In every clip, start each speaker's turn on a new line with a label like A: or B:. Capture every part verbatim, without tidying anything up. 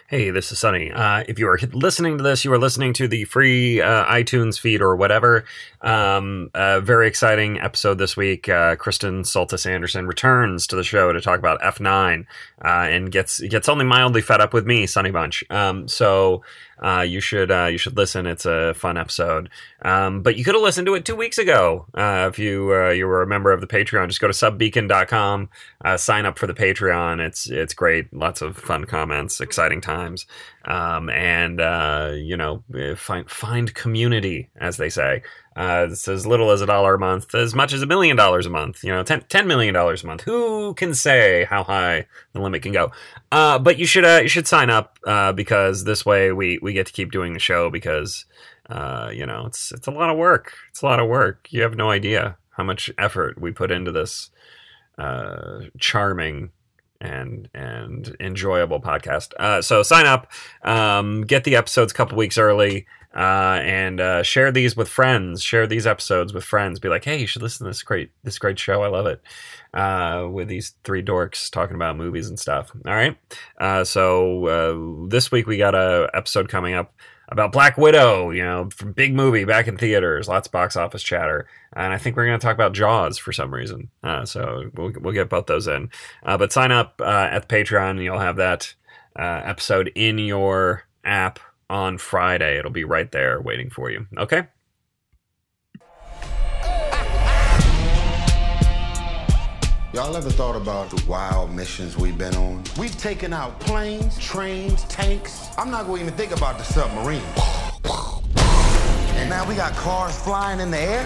A: Hey, this is Sunny. Uh, if you are listening to this, you are listening to the free uh, iTunes feed or whatever. Um, a very exciting episode this week. Uh, Kristen Soltis Anderson returns to the show to talk about F nine uh, and gets gets only mildly fed up with me, Sunny Bunch. Um, so uh, you should uh, you should listen. It's a fun episode. Um, but you could have listened to it two weeks ago uh, if you uh, you were a member of the Patreon. Just go to sub beacon dot com, uh, sign up for the Patreon. It's it's great. Lots of fun comments, exciting times, um, and uh, you know, find find community, as they say. Uh, it's as little as a dollar a month, as much as a million dollars a month. You know, ten, ten million dollars a month. Who can say how high the limit can go? Uh, but you should uh, you should sign up uh, because this way we, we get to keep doing the show because uh, you know it's it's a lot of work. It's a lot of work. You have no idea how much effort we put into this uh, charming and and enjoyable podcast. Uh, so sign up, um, get the episodes a couple weeks early. Uh, and uh, share these with friends. Share these episodes with friends. Be like, hey, you should listen to this great, this great show. I love it. Uh, with these three dorks talking about movies and stuff. All right. Uh, so uh, this week we got a episode coming up about Black Widow. You know, from big movie back in theaters. Lots of box office chatter. And I think we're going to talk about Jaws for some reason. Uh, so we'll we'll get both those in. Uh, but sign up uh, at the Patreon. And you'll have that uh, episode in your app on Friday. It'll be right there waiting for you. Okay?
B: Y'all ever thought about the wild missions we've been on? We've taken out planes, trains, tanks. I'm not going to even think about the submarine. And now we got cars flying in the air?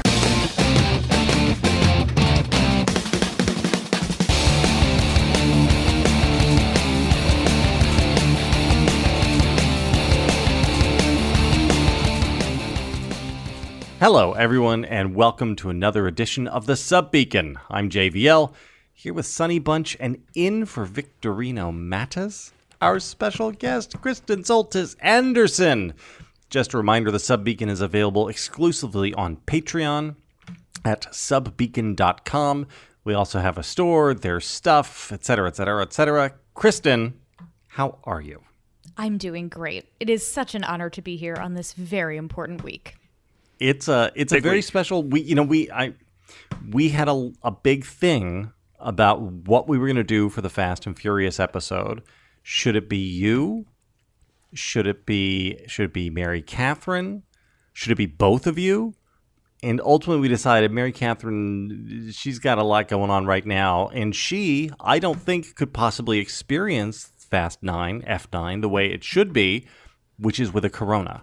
C: Hello, everyone, and welcome to another edition of the Sub Beacon. I'm J V L, here with Sunny Bunch, and in for Victorino Matas, our special guest, Kristen Soltis Anderson. Just a reminder, the Sub Beacon is available exclusively on Patreon at sub beacon dot com. We also have a store, there's stuff, et cetera, et cetera, et cetera. Kristen, how are you?
D: I'm doing great. It is such an honor to be here on this very important week.
C: It's a it's
A: big
C: a very
A: week.
C: special we you know we I we had a a big thing about what we were going to do for the Fast and Furious episode. Should it be you? Should it be should it be Mary Catherine? Should it be both of you? And ultimately we decided Mary Catherine, she's got a lot going on right now, and she, I don't think, could possibly experience Fast nine, F nine the way it should be, which is with a Corona.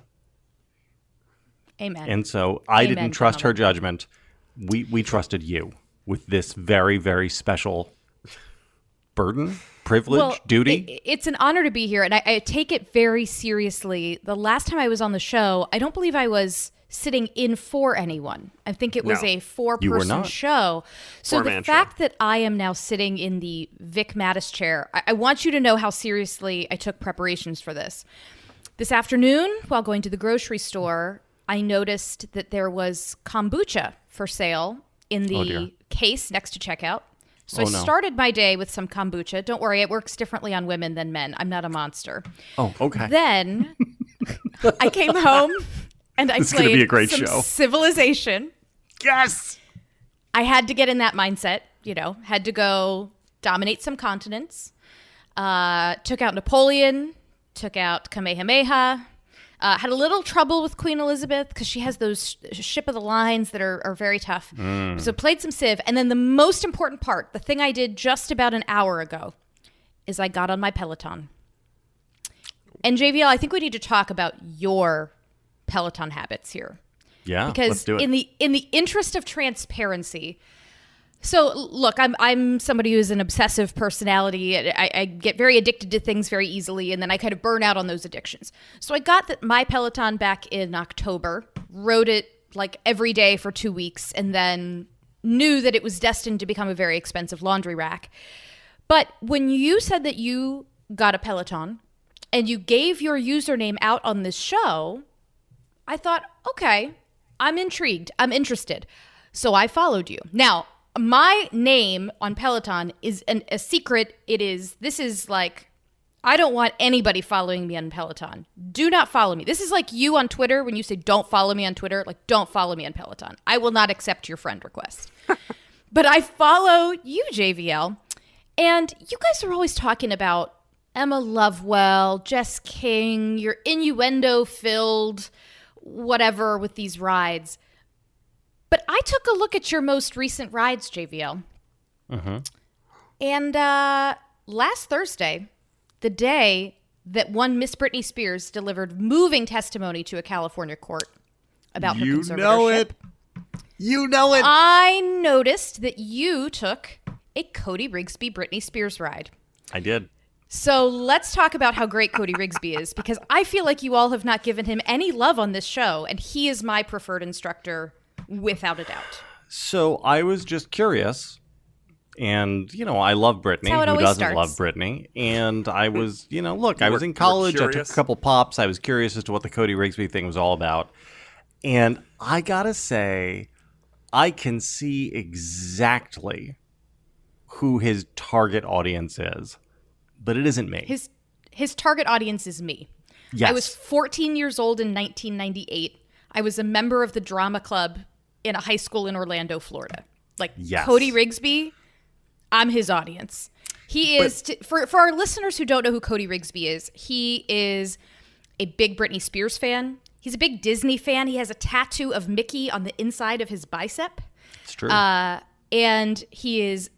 D: Amen.
C: And so I
D: Amen,
C: didn't trust her
D: gentlemen.
C: judgment. We we trusted you with this very, very special burden, privilege,
D: well,
C: duty.
D: It, it's an honor to be here, and I, I take it very seriously. The last time I was on the show, I don't believe I was sitting in for anyone. I think it was
A: No,
D: a
C: you were
D: four-person
C: not.
D: show. So the
A: Four-man show.
D: fact that I am now sitting in the Vic Mattis chair, I, I want you to know how seriously I took preparations for this. This afternoon, while going to the grocery store, I noticed that there was kombucha for sale in
C: Oh, dear.
D: the case next to checkout. So
C: Oh,
D: I
C: no.
D: started my day with some kombucha. Don't worry, it works differently on women than men. I'm not a monster.
C: Oh, okay.
D: Then I came home and I
C: This is gonna
D: played
C: be a great
D: some
C: show.
D: Civilization.
C: Yes!
D: I had to get in that mindset, you know, had to go dominate some continents. Uh, took out Napoleon, took out Kamehameha. Uh, had a little trouble with Queen Elizabeth because she has those sh- ship of the lines that are, are very tough.
C: Mm.
D: So played some Civ. And then the most important part, the thing I did just about an hour ago, is I got on my Peloton. And J V L, I think we need to talk about your Peloton habits here.
C: Yeah,
D: Because
C: let's do it.
D: in the in the interest of transparency, so look, I'm I'm somebody who's an obsessive personality. I, I get very addicted to things very easily, and then I kind of burn out on those addictions. So I got that my Peloton back in October, rode it like every day for two weeks, and then knew that it was destined to become a very expensive laundry rack. But when you said that you got a Peloton and you gave your username out on this show, I thought, okay, I'm intrigued. I'm interested. So I followed you. Now, my name on Peloton is an, a secret. It is, this is like I don't want anybody following me on Peloton. Do not follow me. This is like you on Twitter when you say don't follow me on Twitter. Like, don't follow me on Peloton. I will not accept your friend request. But I follow you, J V L. And you guys are always talking about Emma Lovewell, Jess King, your innuendo-filled whatever with these rides. But I took a look at your most recent rides, J V L.
C: Mm-hmm.
D: And uh, last Thursday, the day that one Miss Britney Spears delivered moving testimony to a California court about her
C: You
D: conservatorship.
C: know it. You know it.
D: I noticed that you took a Cody Rigsby Britney Spears ride.
C: I did.
D: So let's talk about how great Cody Rigsby is, because I feel like you all have not given him any love on this show, and he is my preferred instructor without a doubt.
C: So I was just curious, and, you know, I love Britney.
D: That's how it
C: Who
D: always
C: doesn't
D: starts.
C: love Britney? And I was, you know, look, I
A: You
C: was
A: were-
C: in
A: you were
C: college. I took
A: curious?
C: a couple pops. I was curious as to what the Cody Rigsby thing was all about. And I got to say, I can see exactly who his target audience is, but it isn't me.
D: His his target audience is me.
C: Yes.
D: I was fourteen years old in nineteen ninety-eight. I was a member of the drama club in a high school in Orlando, Florida. Like,
C: Yes.
D: Cody Rigsby, I'm his audience. He is, t- for, for our listeners who don't know who Cody Rigsby is, he is a big Britney Spears fan. He's a big Disney fan. He has a tattoo of Mickey on the inside of his bicep.
C: It's true.
D: Uh, and he is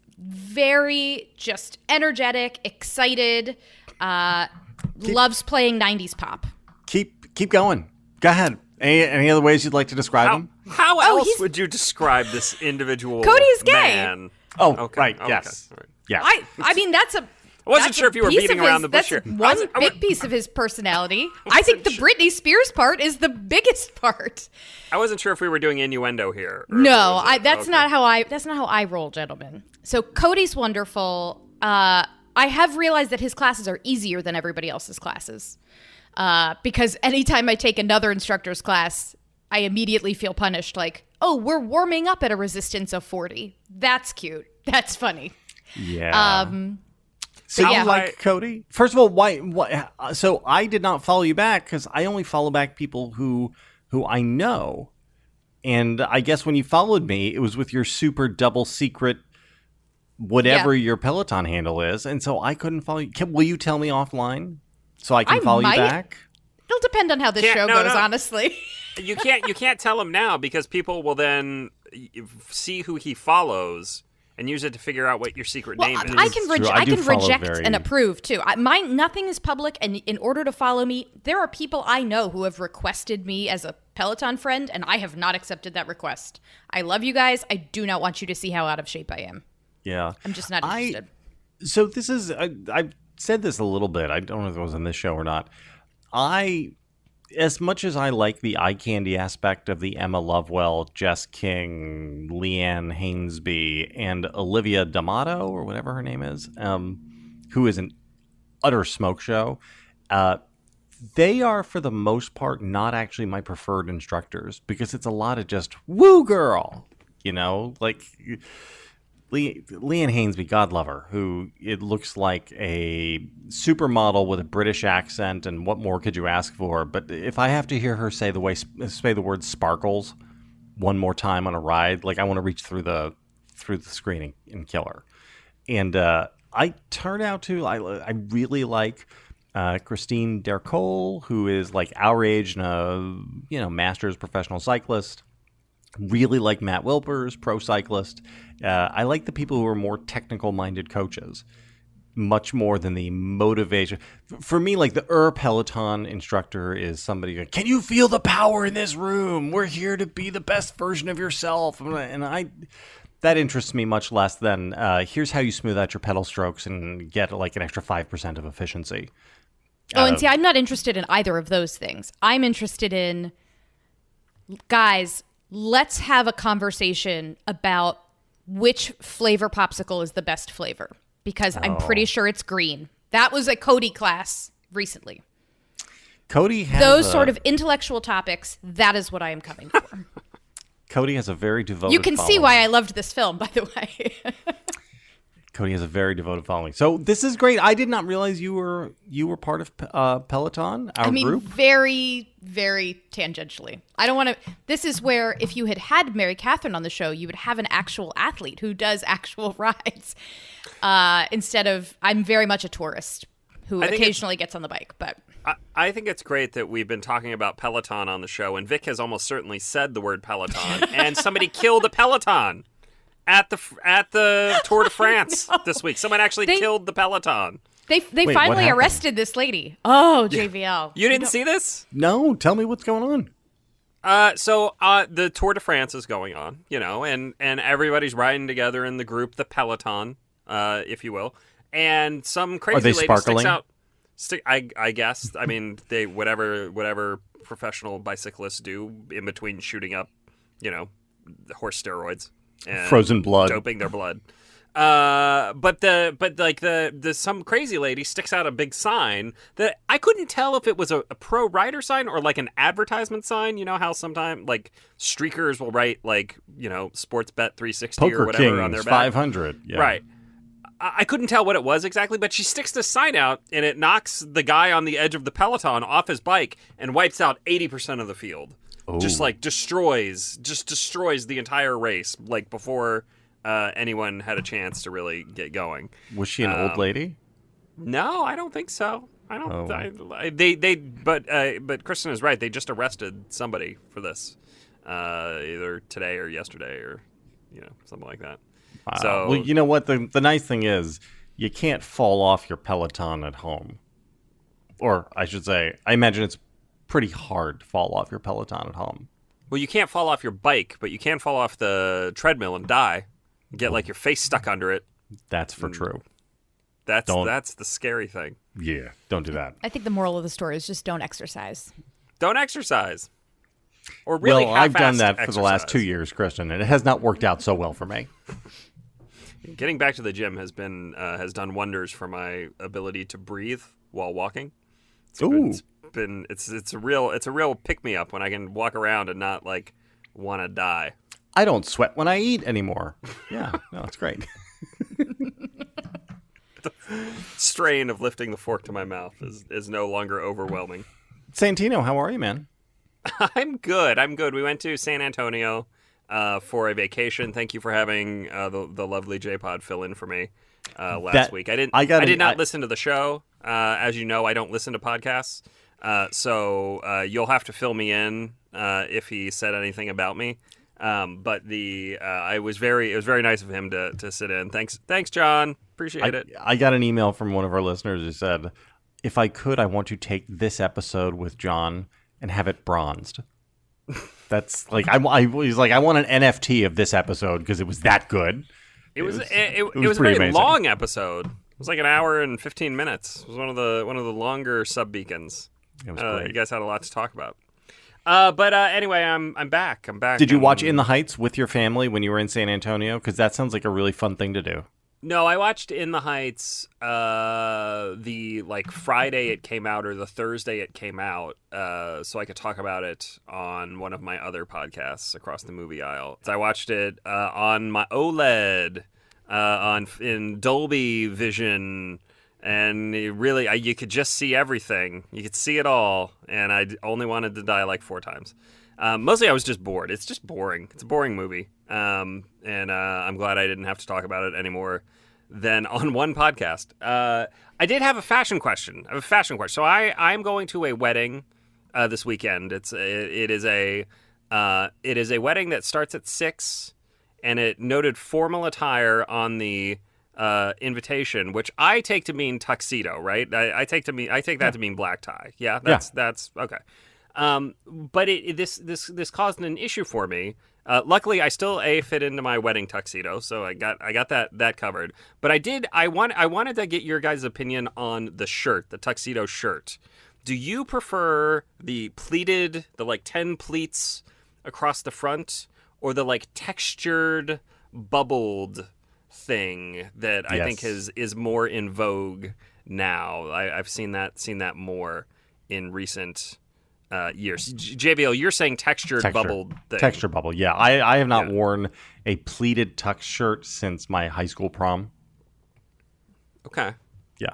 D: very just energetic, excited, uh, loves playing nineties pop.
C: keep keep going. Go ahead. Any, any other ways you'd like to describe
A: How,
C: him?
A: how
D: Oh,
A: else
D: he's-
A: would you describe this individual
D: Cody's gay.
A: man?
C: Oh,
A: Okay,
C: right.
A: okay,
C: Yes.
A: all right.
C: Yeah.
D: I I mean that's a
A: I wasn't
D: that's
A: sure
D: a
A: if you were
D: piece
A: beating
D: of
A: around
D: his-
A: the bush
D: that's
A: here. I
D: one
A: wasn't- I
D: big
A: wa-
D: piece of his personality. I think the Britney Spears part is the biggest part.
A: I wasn't sure if we were doing innuendo here. or if it
D: No,
A: was a-
D: I, that's
A: okay.
D: not how I that's not how I roll, gentlemen. So Cody's wonderful. Uh, I have realized that his classes are easier than everybody else's classes. Uh, because anytime I take another instructor's class, I immediately feel punished. Like, oh, we're warming up at a resistance of forty. That's cute. That's funny.
C: Yeah.
D: Um,
C: So
D: yeah.
C: you like Cody? First of all, why? why uh, so I did not follow you back because I only follow back people who who I know. And I guess when you followed me, it was with your super double secret, whatever
D: Yeah.
C: your Peloton handle is, and so I couldn't follow you. Can, will you tell me offline so I can
D: I
C: follow
D: might.
C: you back?
D: It'll depend on how this
A: Can't-
D: show
A: no,
D: goes,
A: no.
D: honestly.
A: You can't you can't tell him now because people will then y- see who he follows and use it to figure out what your secret
D: Well,
A: name is.
D: I can
C: It's true.
D: reje-
C: I
D: I
C: do
D: can
C: follow
D: reject
C: very-
D: and approve too. I, mine, nothing is public, and in order to follow me, there are people I know who have requested me as a Peloton friend, and I have not accepted that request. I love you guys. I do not want you to see how out of shape I am.
C: Yeah.
D: I'm just not
C: I-
D: interested.
C: So this is I, I said this a little bit. I don't know if it was in this show or not. I, as much as I like the eye candy aspect of the Emma Lovewell, Jess King, Leanne Hainsby, and Olivia D'Amato or whatever her name is, um, who is an utter smoke show. Uh, they are, for the most part, not actually my preferred instructors because it's a lot of just woo girl, you know, like. Le- Leanne Hainsby, God love her, who it looks like a supermodel with a British accent, and what more could you ask for? But if I have to hear her say the way say the word sparkles one more time on a ride, like I want to reach through the through the screen and, and kill her. And uh, I turn out to I I really like uh, Christine Dercole, who is like our age and a you know master's professional cyclist. Really like Matt Wilpers, pro cyclist. Uh, I like the people who are more technical-minded coaches, much more than the motivation. For me, like the Ur Peloton instructor is somebody like, can you feel the power in this room? We're here to be the best version of yourself. And I, that interests me much less than uh, here's how you smooth out your pedal strokes and get like an extra five percent of efficiency.
D: Oh, and
C: Uh,
D: see, I'm not interested in either of those things. I'm interested in, guys, let's have a conversation about which flavor popsicle is the best flavor, because I'm pretty sure it's green. That was a Cody class recently.
C: Cody has
D: Those
C: a-
D: sort of intellectual topics, that is what I am coming for.
C: Cody has a very devoted
D: You can see
C: following.
D: why I loved this film, by the way.
C: Cody has a very devoted following. So this is great. I did not realize you were you were part of uh, Peloton, our
D: I mean,
C: group.
D: very, very tangentially. I don't want to. This is where if you had had Mary Catherine on the show, you would have an actual athlete who does actual rides uh, instead of. I'm very much a tourist who occasionally gets on the bike, but.
A: I, I think it's great that we've been talking about Peloton on the show, and Vic has almost certainly said the word Peloton, and somebody killed a Peloton at the at the Tour de France this week. Someone actually
D: They-
A: killed the Peloton.
D: They they
C: Wait, what
D: finally
C: happened?
D: arrested this lady. Oh, J V L.
A: You didn't see this?
C: No, tell me what's going on.
A: Uh, so uh, the Tour de France is going on, you know, and, and everybody's riding together in the group, the Peloton, uh, if you will, and some crazy
C: Are they
A: lady
C: sparkling?
A: sticks out. Stick, I I guess. I mean, they whatever whatever professional bicyclists do in between shooting up, you know, the horse steroids and
C: Frozen blood.
A: doping their blood. Uh, but the but like the the some crazy lady sticks out a big sign that I couldn't tell if it was a, a pro rider sign or like an advertisement sign. You know how sometimes like streakers will write like, you know, Sports Bet three sixty or
C: Poker
A: whatever on their
C: Kings
A: back.
C: five hundred. Yeah.
A: Right. I I couldn't tell what it was exactly, but she sticks this sign out and it knocks the guy on the edge of the Peloton off his bike and wipes out eighty percent of the field. Just
C: Ooh.
A: like destroys, just destroys the entire race, like before uh, anyone had a chance to really get going.
C: Was she an
A: Um,
C: old lady?
A: No, I don't think so. I don't.
C: Oh.
A: I, I- they they but uh, but Kristen is right. They just arrested somebody for this, uh, either today or yesterday or you know something like that.
C: Wow.
A: So
C: well, you know what? The the nice thing is you can't fall off your Peloton at home. Or I should say, I imagine it's pretty hard to fall off your Peloton at home.
A: well, you can't fall off your bike, but you can fall off the treadmill and die, get like your face stuck under it.
C: That's for true.
A: That's
C: Don't-
A: that's the scary thing.
C: Yeah, don't do that.
D: I think the moral of the story is just don't exercise.
A: Don't exercise. Or really,
C: well, I've done
A: half-assed
C: that for the last
A: exercise.
C: two years, Kristen, and it has not worked out so well for me.
A: Getting back to the gym has been uh, has done wonders for my ability to breathe while walking. It's
C: Ooh.
A: been, it's been it's it's a real it's a real pick me up when I can walk around and not like want to die.
C: I don't sweat when I eat anymore. Yeah, no, it's great.
A: Strain of lifting the fork to my mouth is is no longer overwhelming.
C: Santino, how are you, man?
A: I'm good. I'm good. We went to San Antonio uh, for a vacation. Thank you for having uh, the the lovely J-Pod fill in for me uh, last
C: That-
A: week. I didn't.
C: I
A: I,
C: got
A: did
C: an-
A: not
C: I-
A: listen to the show. Uh, as you know, I don't listen to podcasts. Uh, so uh, you'll have to fill me in uh, if he said anything about me. Um, but the uh, I was very it was very nice of him to to sit in. Thanks, thanks, John. Appreciate
C: I,
A: it.
C: I got an email from one of our listeners who said, if I could, I want to take this episode with John and have it bronzed. That's like, I, I he's like, I want an N F T of this episode because it was that good.
A: It was
C: was-
A: it, it, it
C: was
A: was a
C: pretty
A: very
C: amazing.
A: long episode. It was like an hour and fifteen minutes. It was one of the one of the longer sub beacons.
C: It was
A: Uh,
C: great.
A: you guys had a lot to talk about. Uh, but uh, anyway, I'm I'm back. I'm back.
C: Did you
A: and-
C: watch In the Heights with your family when you were in San Antonio? Because that sounds like a really fun thing to do.
A: No, I watched In the Heights. Uh, the like Friday it came out or the Thursday it came out, uh, so I could talk about it on one of my other podcasts across the movie aisle. So I watched it uh, on my OLED, uh, on in Dolby Vision. And it really, I, you could just see everything. You could see it all, and I d- only wanted to die like four times. Um, mostly, I was just bored. It's just boring. It's a boring movie, um, and uh, I'm glad I didn't have to talk about it anymore than on one podcast. Uh, I did have a fashion question. I have a fashion question. So I, I'm going to a wedding uh, this weekend. It's it, it is a uh, it is a wedding that starts at six, and it noted formal attire on the uh, invitation, which I take to mean tuxedo, right? I, I take to mean I take that to mean black tie. Yeah, that's that's okay. Um, but it, it- this this this caused an issue for me. Uh, luckily, I still a fit into my wedding tuxedo, so I got I got that that covered. But I did I want I wanted to get your guys' opinion on the shirt, the tuxedo shirt. Do you prefer the pleated, the like ten pleats across the front, or the like textured, bubbled thing that I think
C: Yes.
A: is is more in vogue now? I, I've seen that seen that more in recent uh, years. J- JBL, you're saying textured
C: Texture.
A: bubbled thing.
C: Texture bubble. Yeah, I, I have not
A: Yeah.
C: worn a pleated tux shirt since my high school prom.
A: Okay.
C: Yeah.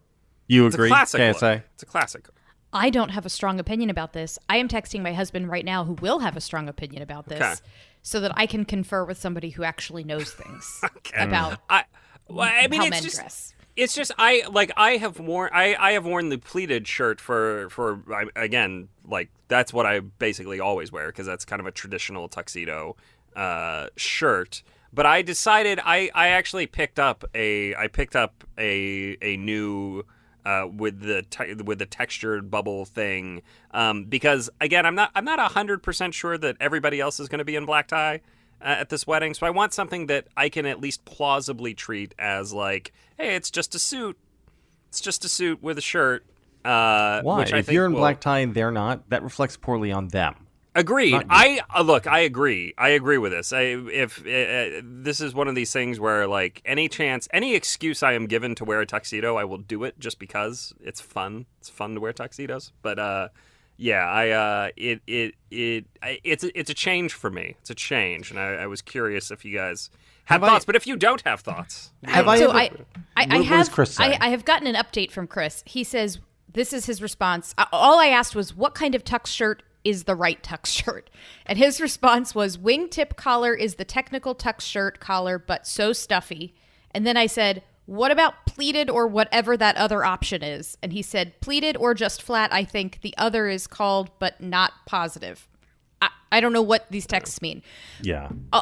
C: You
A: It's
C: agree,
A: a classic
C: K
A: look.
C: S A?
A: It's a classic.
D: I don't have a strong opinion about this. I am texting my husband right now who will have a strong opinion about this
A: Okay.
D: so that I can confer with somebody who actually knows things
A: Okay.
D: about
A: I, well, I mean,
D: how
A: it's
D: men
A: just,
D: dress.
A: It's just I like I have worn I, I have worn the pleated shirt for for I, again like that's what I basically always wear because that's kind of a traditional tuxedo uh, shirt. But I decided I, I actually picked up a I picked up a a new uh, with the te- with the textured bubble thing um, because again I'm not I'm not a hundred percent sure that everybody else is going to be in black tie uh, at this wedding, so I want something that I can at least plausibly treat as like, hey, it's just a suit, it's just a suit with a shirt. Uh,
C: Why?
A: Which I
C: if
A: think
C: you're in
A: will-
C: black tie and they're not, that reflects poorly on them.
A: Agreed.
C: Not you.
A: I uh, look. I agree. I agree with this. I, if uh, this is one of these things where, like, any chance, any excuse I am given to wear a tuxedo, I will do it just because it's fun. It's fun to wear tuxedos. But uh, yeah, I uh, it it it I, it's a, it's a change for me. It's a change, and I, I was curious if you guys have,
C: Have I-
A: thoughts. But if you don't have thoughts,
C: Have I
D: so
C: ever-
D: I, I, I
C: What- what does
D: have
C: Chris say?
D: I, I have gotten an update from Chris. He says this is his response. Uh, All I asked was what kind of tux shirt is the right tux shirt, and his response was wingtip collar is the technical tux shirt collar, but so stuffy. And then I said, what about pleated or whatever that other option is? And he said pleated or just flat. I think the other is called, but not positive. I, I don't know what these texts mean.
C: Yeah.
D: Uh,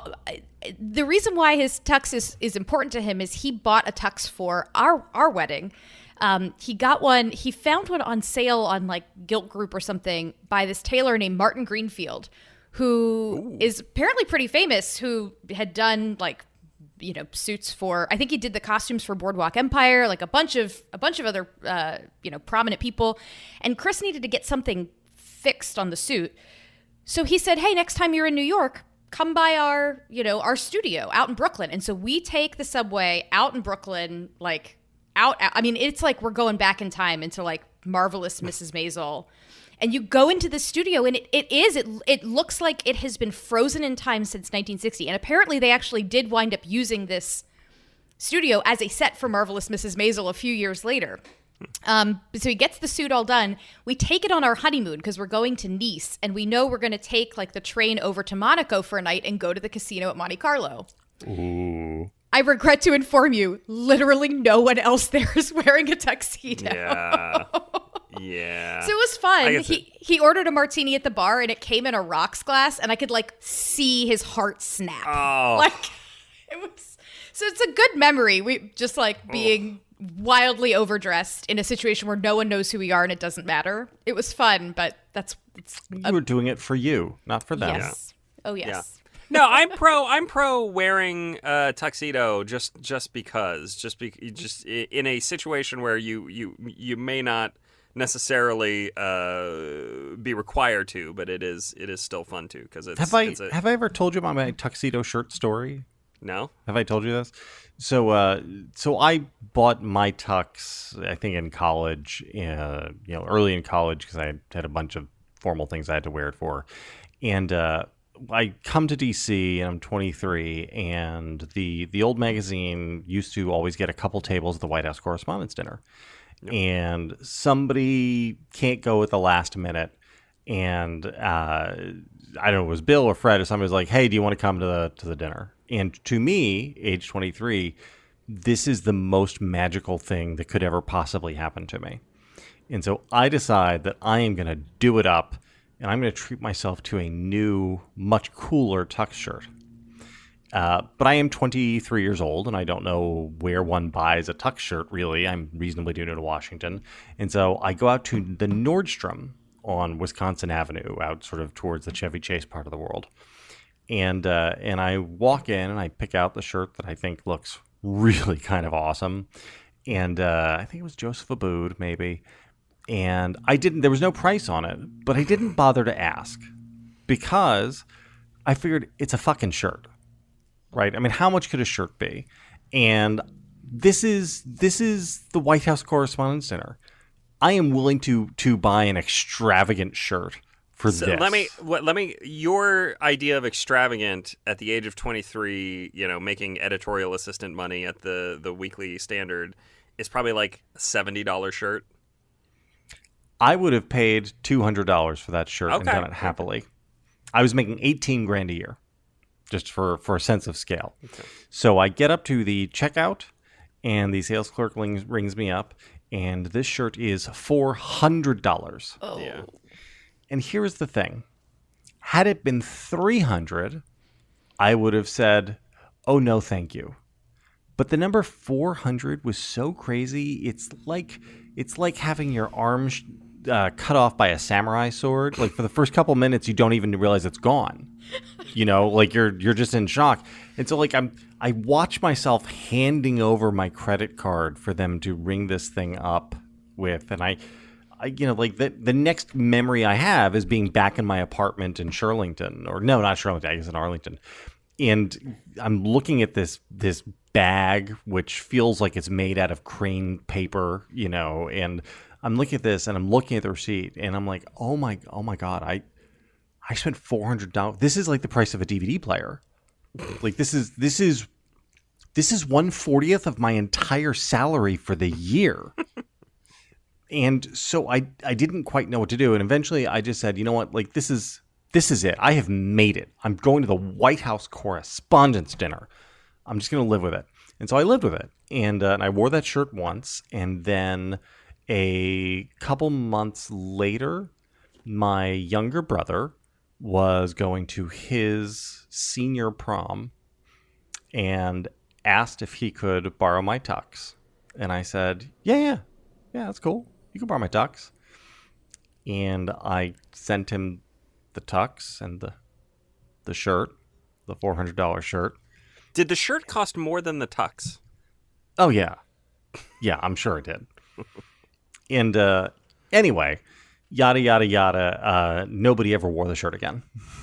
D: the reason why his tux is, is important to him is he bought a tux for our our wedding. Um, he got one. He found one on sale on like Gilt Group or something by this tailor named Martin Greenfield, who Ooh. is apparently pretty famous. Who had done like you know suits for. I think he did the costumes for Boardwalk Empire, like a bunch of a bunch of other uh, you know prominent people. And Chris needed to get something fixed on the suit, so he said, "Hey, next time you're in New York, come by our, you know, our studio out in Brooklyn." And so we take the subway out in Brooklyn, like out, I mean, it's like we're going back in time into like Marvelous Missus Maisel. And you go into the studio and it, it is, it, it looks like it has been frozen in time since nineteen sixty. And apparently they actually did wind up using this studio as a set for Marvelous Missus Maisel a few years later. Um, so he gets the suit all done. We take it on our honeymoon because we're going to Nice and we know we're going to take like the train over to Monaco for a night and go to the casino at Monte Carlo.
C: Ooh.
D: I regret to inform you, literally no one else there is wearing a tuxedo.
A: yeah, yeah.
D: So it was
A: I
D: fun.
A: guess
D: He
A: it-
D: he ordered a martini at the bar and it came in a rocks glass and I could like see his heart snap.
A: Oh.
D: Like it was. So it's a good memory. We just like being wildly overdressed in a situation where no one knows who we are and it doesn't matter. It was fun, but that's it's
C: You were doing it for you, not for them.
D: yes. Oh yes.
A: No, I'm pro. I'm pro wearing a tuxedo just just because, just be, just i- in a situation where you you you may not necessarily uh, be required to, but it is it is still fun to because it's.
C: Have I
A: it's a,
C: have I ever told you about my tuxedo shirt story?
A: no?
C: Have I told you this? So, uh, so I bought my tux, I think, in college, uh, you know, early in college, because I had a bunch of formal things I had to wear it for. And uh, I come to D C, and I'm twenty-three, and the the old magazine used to always get a couple tables at the White House Correspondents' Dinner. And somebody can't go at the last minute. And uh, I don't know, it was Bill or Fred or somebody was like, "Hey, do you want to come to the to the dinner?" And to me, age twenty-three, this is the most magical thing that could ever possibly happen to me. And so I decide that I am going to do it up, and I'm going to treat myself to a new, much cooler tux shirt. Uh, but I am twenty-three years old, and I don't know where one buys a tux shirt, really. I'm reasonably new to Washington. And so I go out to the Nordstrom on Wisconsin Avenue, out sort of towards the Chevy Chase part of the world. And uh, and I walk in, and I pick out the shirt that I think looks really kind of awesome. And uh, I think it was Joseph Abboud, maybe. And I didn't, there was no price on it, but I didn't bother to ask because I figured it's a fucking shirt. Right? I mean, how much could a shirt be? And this is this is the White House Correspondents' Dinner. I am willing to to buy an extravagant shirt for
A: So
C: this.
A: let me what- let me your idea of extravagant at the age of twenty-three, you know, making editorial assistant money at the the Weekly Standard is probably like a seventy dollars shirt.
C: I would have paid two hundred dollars for that shirt and
A: Okay.
C: done it happily. I was making eighteen grand a year, just for, for a sense of scale.
A: Okay.
C: So I get up to the checkout, and the sales clerk rings, rings me up, and this shirt is four hundred dollars.
D: Oh.
A: Yeah.
C: And here's the thing. Had it been three hundred dollars, I would have said, oh, no, thank you. But the number four hundred was so crazy. It's like it's like having your arm sh- uh, cut off by a samurai sword. Like for the first couple minutes, you don't even realize it's gone. You know, like you're you're just in shock. And so like I'm I watch myself handing over my credit card for them to ring this thing up with, and I. I, you know, like the the next memory I have is being back in my apartment in Shirlington, or no, not Shirlington, I guess in Arlington, and I'm looking at this this bag which feels like it's made out of crane paper, you know, and I'm looking at this and I'm looking at the receipt and I'm like, oh my, oh my god, I I spent four hundred dollars. This is like the price of a D V D player. Like this is this is this is one fortieth of my entire salary for the year. And so I, I didn't quite know what to do. And eventually I just said, you know what, like this is this is it. I have made it. I'm going to the White House Correspondents' Dinner. I'm just going to live with it. And so I lived with it. And, uh, and I wore that shirt once. And then a couple months later, my younger brother was going to his senior prom and asked if he could borrow my tux. And I said, yeah, yeah, yeah, that's cool. You can borrow my tux. And I sent him the tux and the the shirt, the four hundred dollars shirt.
A: Did the shirt cost more than the tux?
C: Oh, yeah. Yeah, I'm sure it did. And uh, anyway, yada, yada, yada. Uh, nobody ever wore the shirt again.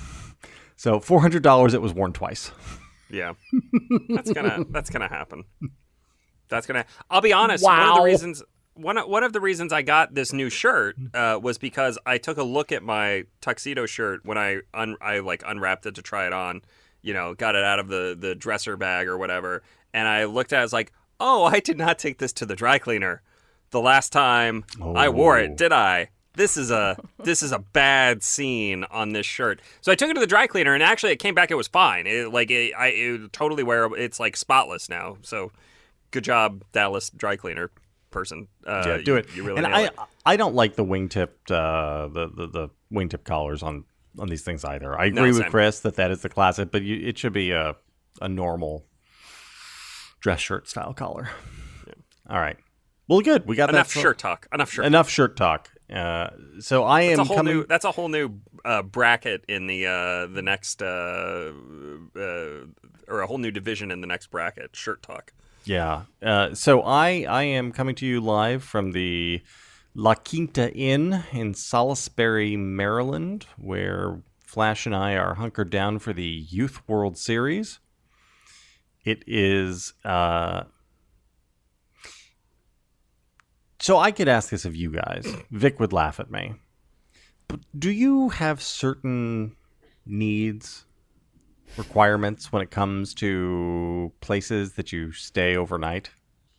C: So four hundred dollars, it was worn twice.
A: Yeah. That's gonna that's gonna happen. That's gonna I'll be honest,
C: Wow.
A: one of the reasons One of, one of the reasons I got this new shirt uh, was because I took a look at my tuxedo shirt when I un- I like unwrapped it to try it on, you know, got it out of the, the dresser bag or whatever, and I looked at it, I was like, oh, I did not take this to the dry cleaner the last time
C: oh.
A: I wore it, did I? This is a this is a bad scene on this shirt. So I took it to the dry cleaner, and actually it came back. It was fine. It, like it, I it totally wearable. It's like spotless now. So good job, Dallas dry cleaner person. Uh,
C: Yeah, do
A: you,
C: it.
A: You really
C: and
A: nailed
C: I,
A: it.
C: I don't like the wingtipped, uh, the, the the wingtip collars on, on these things either. I
A: No,
C: agree with
A: same.
C: Chris that that is the classic, but you, it should be a a normal dress shirt style collar.
A: Yeah.
C: All right. Well, good. We got
A: Enough
C: that
A: shirt talk. Enough shirt.
C: Enough shirt talk. Uh, so I
A: That's
C: am
A: a whole
C: coming.
A: new. That's a whole new uh, bracket in the uh, the next, uh, uh, or a whole new division in the next bracket. Shirt talk.
C: Yeah. Uh, so I I am coming to you live from the La Quinta Inn in Salisbury, Maryland, where Flash and I are hunkered down for the Youth World Series. It is. Uh, so I could ask this of you guys. Vic would laugh at me. But do you have certain needs, requirements when it comes to places that you stay overnight?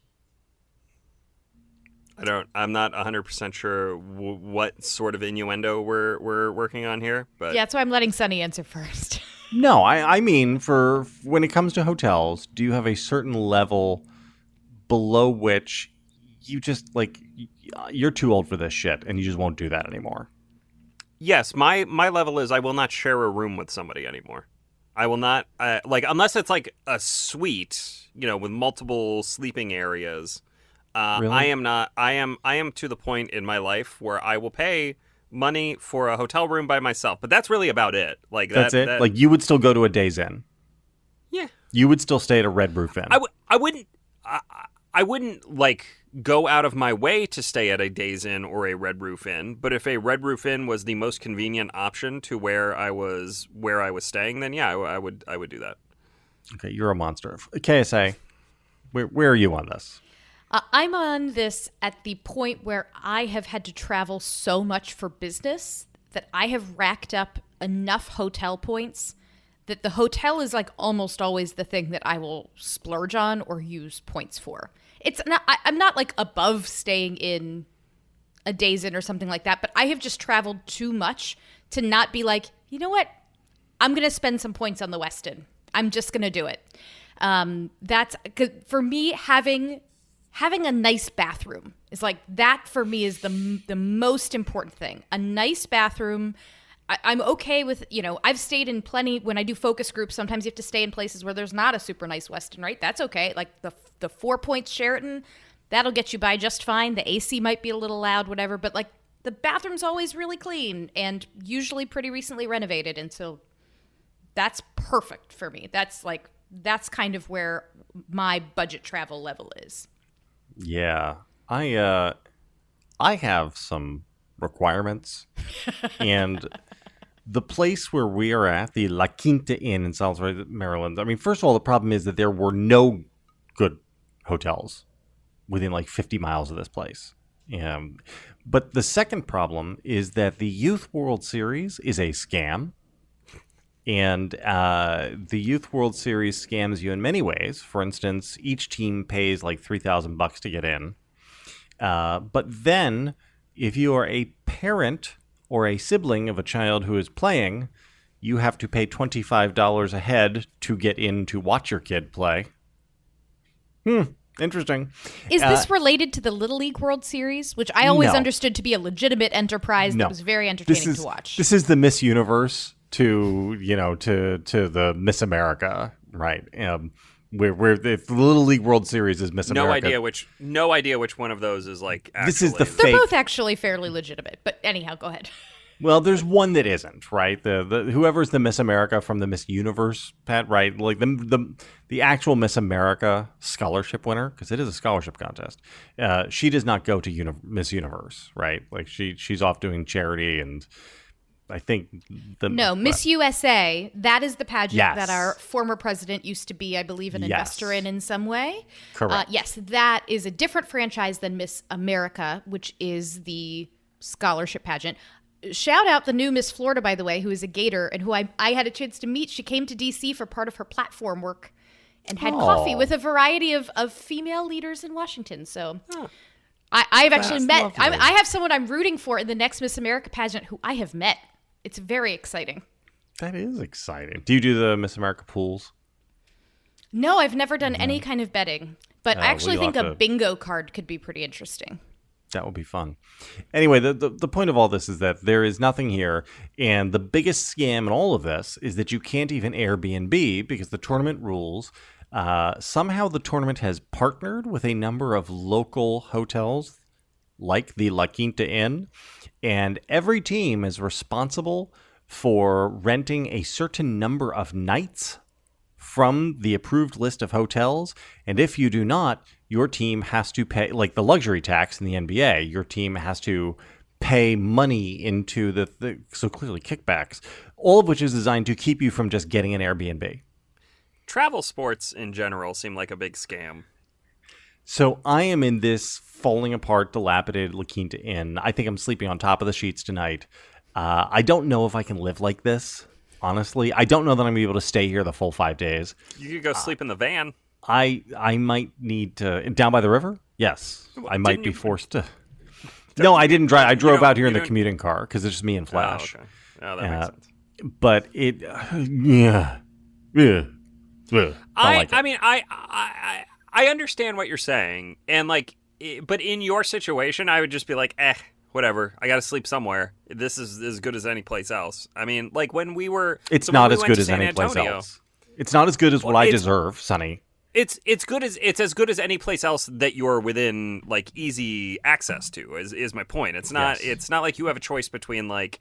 A: I don't. I'm not one hundred percent sure w- what sort of innuendo we're we're working on here, but
D: Yeah, that's why I'm letting Sunny answer first.
C: No, I, I mean for when it comes to hotels, do you have a certain level below which you just like you're too old for this shit and you just won't do that anymore?
A: yes, my my level is I will not share a room with somebody anymore. I will not uh, like unless it's like a suite, you know, with multiple sleeping areas. Uh,
C: Really?
A: I am not. I am. I am to the point in my life where I will pay money for a hotel room by myself, but that's really about it. Like that,
C: That's it.
A: that-
C: Like you would still go to a Days Inn.
A: yeah,
C: You would still stay at a Red Roof Inn.
A: I would. I wouldn't. I, I wouldn't like go out of my way to stay at a Days Inn or a Red Roof Inn. But if a Red Roof Inn was the most convenient option to where I was where I was staying, then yeah, I, I would. I would do that.
C: Okay, you're a monster. K S A, where where are you on this?
D: Uh, I'm on this at the point where I have had to travel so much for business that I have racked up enough hotel points that the hotel is like almost always the thing that I will splurge on or use points for. it's not. I, I'm not like above staying in a Days Inn or something like that, but I have just traveled too much to not be like, you know what? I'm going to spend some points on the Westin. I'm just going to do it. Um, that's cause for me, having having a nice bathroom is like that for me is the the most important thing. A nice bathroom. I, I'm okay with, you know, I've stayed in plenty when I do focus groups. Sometimes you have to stay in places where there's not a super nice Westin, right? That's okay. Like the the Four Points Sheraton, that'll get you by just fine. The A C might be a little loud, whatever, but like the bathroom's always really clean and usually pretty recently renovated. And so that's perfect for me. That's like, that's kind of where my budget travel level is.
C: Yeah. I, uh, I have some requirements and the place where we are at, the La Quinta Inn in Salisbury, Maryland. I mean, first of all, the problem is that there were no good hotels within like fifty miles of this place. Um, but the second problem is that the Youth World Series is a scam. And uh, the Youth World Series scams you in many ways. For instance, each team pays like three thousand bucks to get in. Uh, but then if you are a parent or a sibling of a child who is playing, you have to pay twenty-five dollars a head to get in to watch your kid play. Hmm. Interesting.
D: Is
C: uh,
D: this related to the Little League World Series, which I always
C: no.
D: understood to be a legitimate enterprise
C: no.
D: that was very entertaining
C: this is,
D: to watch?
C: This is the Miss Universe to, you know, to to the Miss America, right? Um, where where the Little League World Series is Miss
A: No
C: America.
A: idea which. No idea which one of those is like. Actually.
C: This is the
D: They're
C: fake.
D: both actually fairly legitimate, but anyhow, go ahead.
C: Well, there's one that isn't, right? The the whoever's the Miss America from the Miss Universe, Pat, right? Like the the the actual Miss America scholarship winner, because it is a scholarship contest. Uh, she does not go to uni- Miss Universe, right? Like she she's off doing charity, and I think the
D: No, Miss U S A, that is the pageant
C: Yes.
D: that our former president used to be, I believe, an
C: Yes.
D: investor in in some way.
C: Correct.
D: Uh, yes, that is a different franchise than Miss America, which is the scholarship pageant. Shout out the new Miss Florida, by the way, who is a Gator and who I, I had a chance to meet. She came to D C for part of her platform work and had
C: Aw.
D: coffee with a variety of, of female leaders in Washington. So I, I've actually
C: That's
D: met, I,
C: lovely.
D: I have someone I'm rooting for in the next Miss America pageant who I have met. It's very exciting.
C: That is exciting. Do you do the Miss America pools?
D: No, I've never done any kind of betting, but
C: Oh,
D: I actually
C: well, you'll
D: think a
C: have to-
D: bingo card could be pretty interesting.
C: That would be fun. Anyway, the, the the point of all this is that there is nothing here, and the biggest scam in all of this is that you can't even Airbnb because the tournament rules. Uh, somehow the tournament has partnered with a number of local hotels, like the La Quinta Inn, and every team is responsible for renting a certain number of nights from the approved list of hotels, and if you do not, your team has to pay, like the luxury tax in the N B A, your team has to pay money into the, the so clearly kickbacks, all of which is designed to keep you from just getting an Airbnb.
A: Travel sports in general seem like a big scam.
C: So I am in this falling apart, dilapidated La Quinta Inn. I think I'm sleeping on top of the sheets tonight. Uh, I don't know if I can live like this. Honestly, I don't know that I'm going to be able to stay here the full five days.
A: You could go sleep in the van.
C: I I might need to down by the river. Yes, I might
A: didn't
C: be
A: you-
C: forced to. No, I didn't drive. I drove
A: don't-
C: out here in
A: you
C: the
A: don't-
C: commuting car because it's just me and Flash.
A: Oh, okay. Oh, that makes
C: Uh,
A: sense.
C: But it, uh, yeah, yeah, yeah.
A: I,
C: like it.
A: I mean, I, I, I I understand what you're saying, and like, i- but in your situation, I would just be like, eh, whatever. I got to sleep somewhere. This is as good as any place else. I mean, like when we were,
C: it's
A: so when
C: not
A: we
C: as
A: went
C: good
A: to
C: as
A: San
C: any place
A: Antonio,
C: else. It's not as good as what
A: Well,
C: I
A: it's-
C: deserve, Sonny.
A: It's it's good as it's as good as any place else that you're within like easy access to. Is is my point? It's not
C: Yes.
A: it's not like you have a choice between like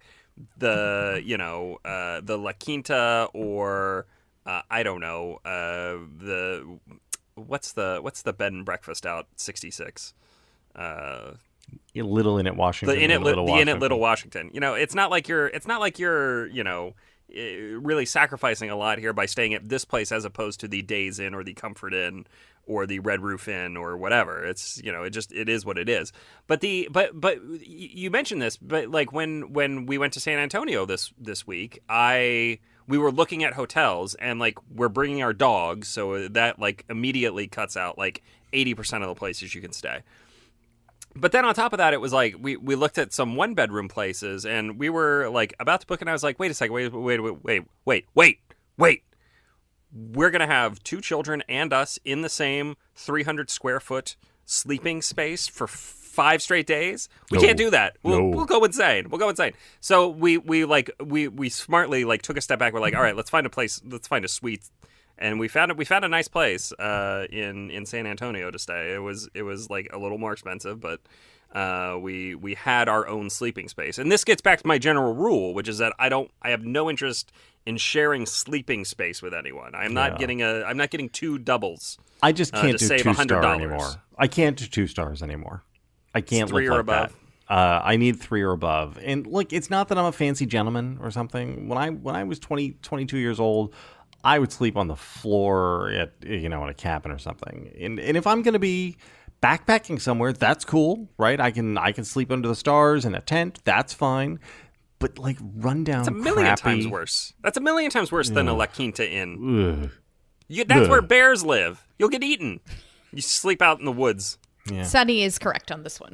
A: the you know uh, the La Quinta or uh, I don't know uh, the what's the what's the bed and breakfast out sixty-six. Uh,
C: Little Inn at Washington.
A: the Inn at
C: Little
A: Li- the Inn at
C: Washington.
A: Little Washington. You know, it's not like you're it's not like you're you know eh, really sacrificing a lot here by staying at this place as opposed to the Days Inn or the Comfort Inn or the Red Roof Inn or whatever. It's you know it just it is what it is. But the but but y- you mentioned this, but like when when we went to San Antonio this this week, I. We were looking at hotels and like we're bringing our dogs, so that like immediately cuts out like eighty percent of the places you can stay. But then on top of that, it was like we, we looked at some one bedroom places, and we were like about to book, and I was like, wait a second, wait, wait, wait, wait, wait, wait, wait. We're gonna have two children and us in the same three hundred square foot sleeping space for five straight days. We
C: No.
A: can't do that. We'll,
C: No.
A: we'll go insane. We'll go insane. So we we like we we smartly like took a step back. We're like, all right, let's find a place. Let's find a suite. And we found it. We found a nice place uh, in in San Antonio to stay. It was it was like a little more expensive, but uh, we we had our own sleeping space. And this gets back to my general rule, which is that I don't I have no interest in sharing sleeping space with anyone. I'm not
C: Yeah.
A: getting a I'm not getting two doubles.
C: I just
A: uh,
C: can't
A: to
C: do
A: save
C: two
A: one hundred
C: star
A: dollars.
C: anymore. I can't do two stars anymore. I can't
A: three
C: live
A: or
C: like
A: above.
C: that. Uh, I need three or above. And look, it's not that I'm a fancy gentleman or something. When I when I was twenty, twenty-two years old, I would sleep on the floor at, you know, in a cabin or something. And and if I'm going to be backpacking somewhere, that's cool, right? I can I can sleep under the stars in a tent. That's fine. But like rundown,
A: It's a million
C: crappy,
A: times worse. That's a million times worse than a La Quinta Inn.
C: Ugh.
A: You, that's
C: Ugh.
A: where bears live. You'll get eaten. You sleep out in the woods.
C: Yeah.
D: Sunny is correct on this one.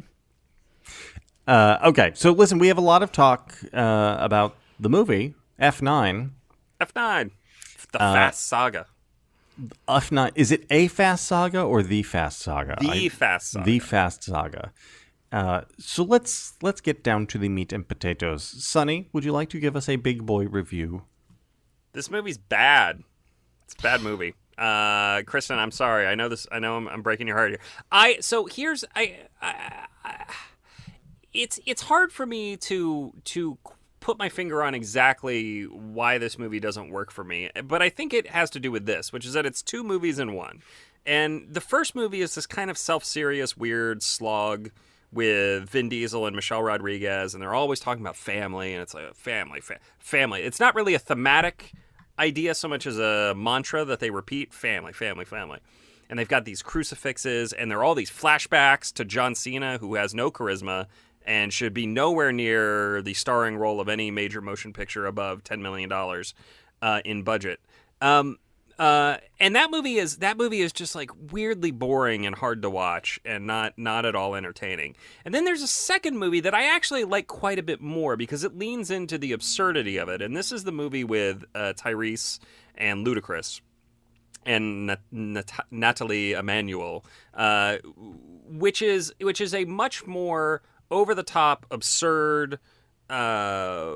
C: Uh, okay, so listen, we have a lot of talk uh, about the movie F nine.
A: F nine. The
C: Uh,
A: Fast Saga.
C: F nine, is it a Fast Saga or the Fast Saga?
A: The
C: I-
A: Fast Saga.
C: The Fast Saga. Uh, so let's let's get down to the meat and potatoes. Sonny, would you like to give us a big boy review?
A: This movie's bad. It's a bad movie. Uh, Kristen, I'm sorry. I know this. I know I'm, I'm breaking your heart here. I so here's I, I, I. It's it's hard for me to to put my finger on exactly why this movie doesn't work for me, but I think it has to do with this, which is that it's two movies in one. And the first movie is this kind of self-serious, weird slog with Vin Diesel and Michelle Rodriguez, and they're always talking about family, and it's like family, fa- family. It's not really a thematic idea so much as a mantra that they repeat: family, family, family. And they've got these crucifixes, and there are all these flashbacks to John Cena, who has no charisma and should be nowhere near the starring role of any major motion picture above ten million dollars uh, in budget. Um, uh, and that movie is that movie is just like weirdly boring and hard to watch and not not at all entertaining. And then there's a second movie that I actually like quite a bit more because it leans into the absurdity of it. And this is the movie with uh, Tyrese and Ludacris and Nat- Nat- Natalie Emanuel, uh, which is which is a much more over-the-top, absurd, uh,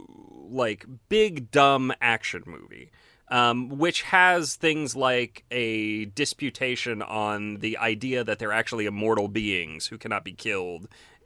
A: like big dumb action movie, um, which has things like a disputation on the idea that they're actually immortal beings who cannot be killed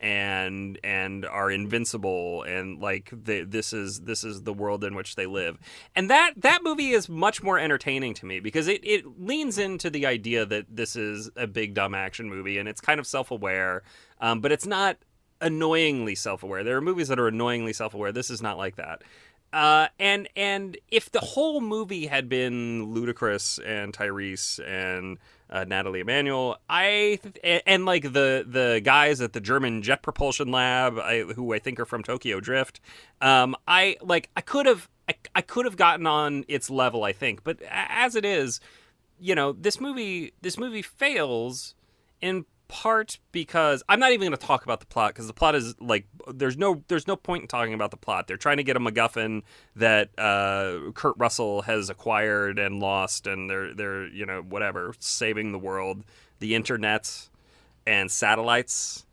A: and and are invincible, and like the, this is this is the world in which they live. And that that movie is much more entertaining to me because it, it leans into the idea that this is a big dumb action movie, and it's kind of self-aware, um, but it's not annoyingly self-aware. There are movies that are annoyingly self-aware. This is not like that. Uh, and and if the whole movie had been Ludacris and Tyrese and uh, Natalie Emanuel, I and, and like the the guys at the German Jet Propulsion Lab, I, who I think are from Tokyo Drift, um, I like I could have I, I could have gotten on its level, I think. But as it is, you know, this movie this movie fails in part because I'm not even going to talk about the plot because the plot is like there's no there's no point in talking about the plot. They're trying to get a MacGuffin that uh, Kurt Russell has acquired and lost, and they're they're you know whatever saving the world, the internet, and satellites,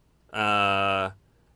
A: uh,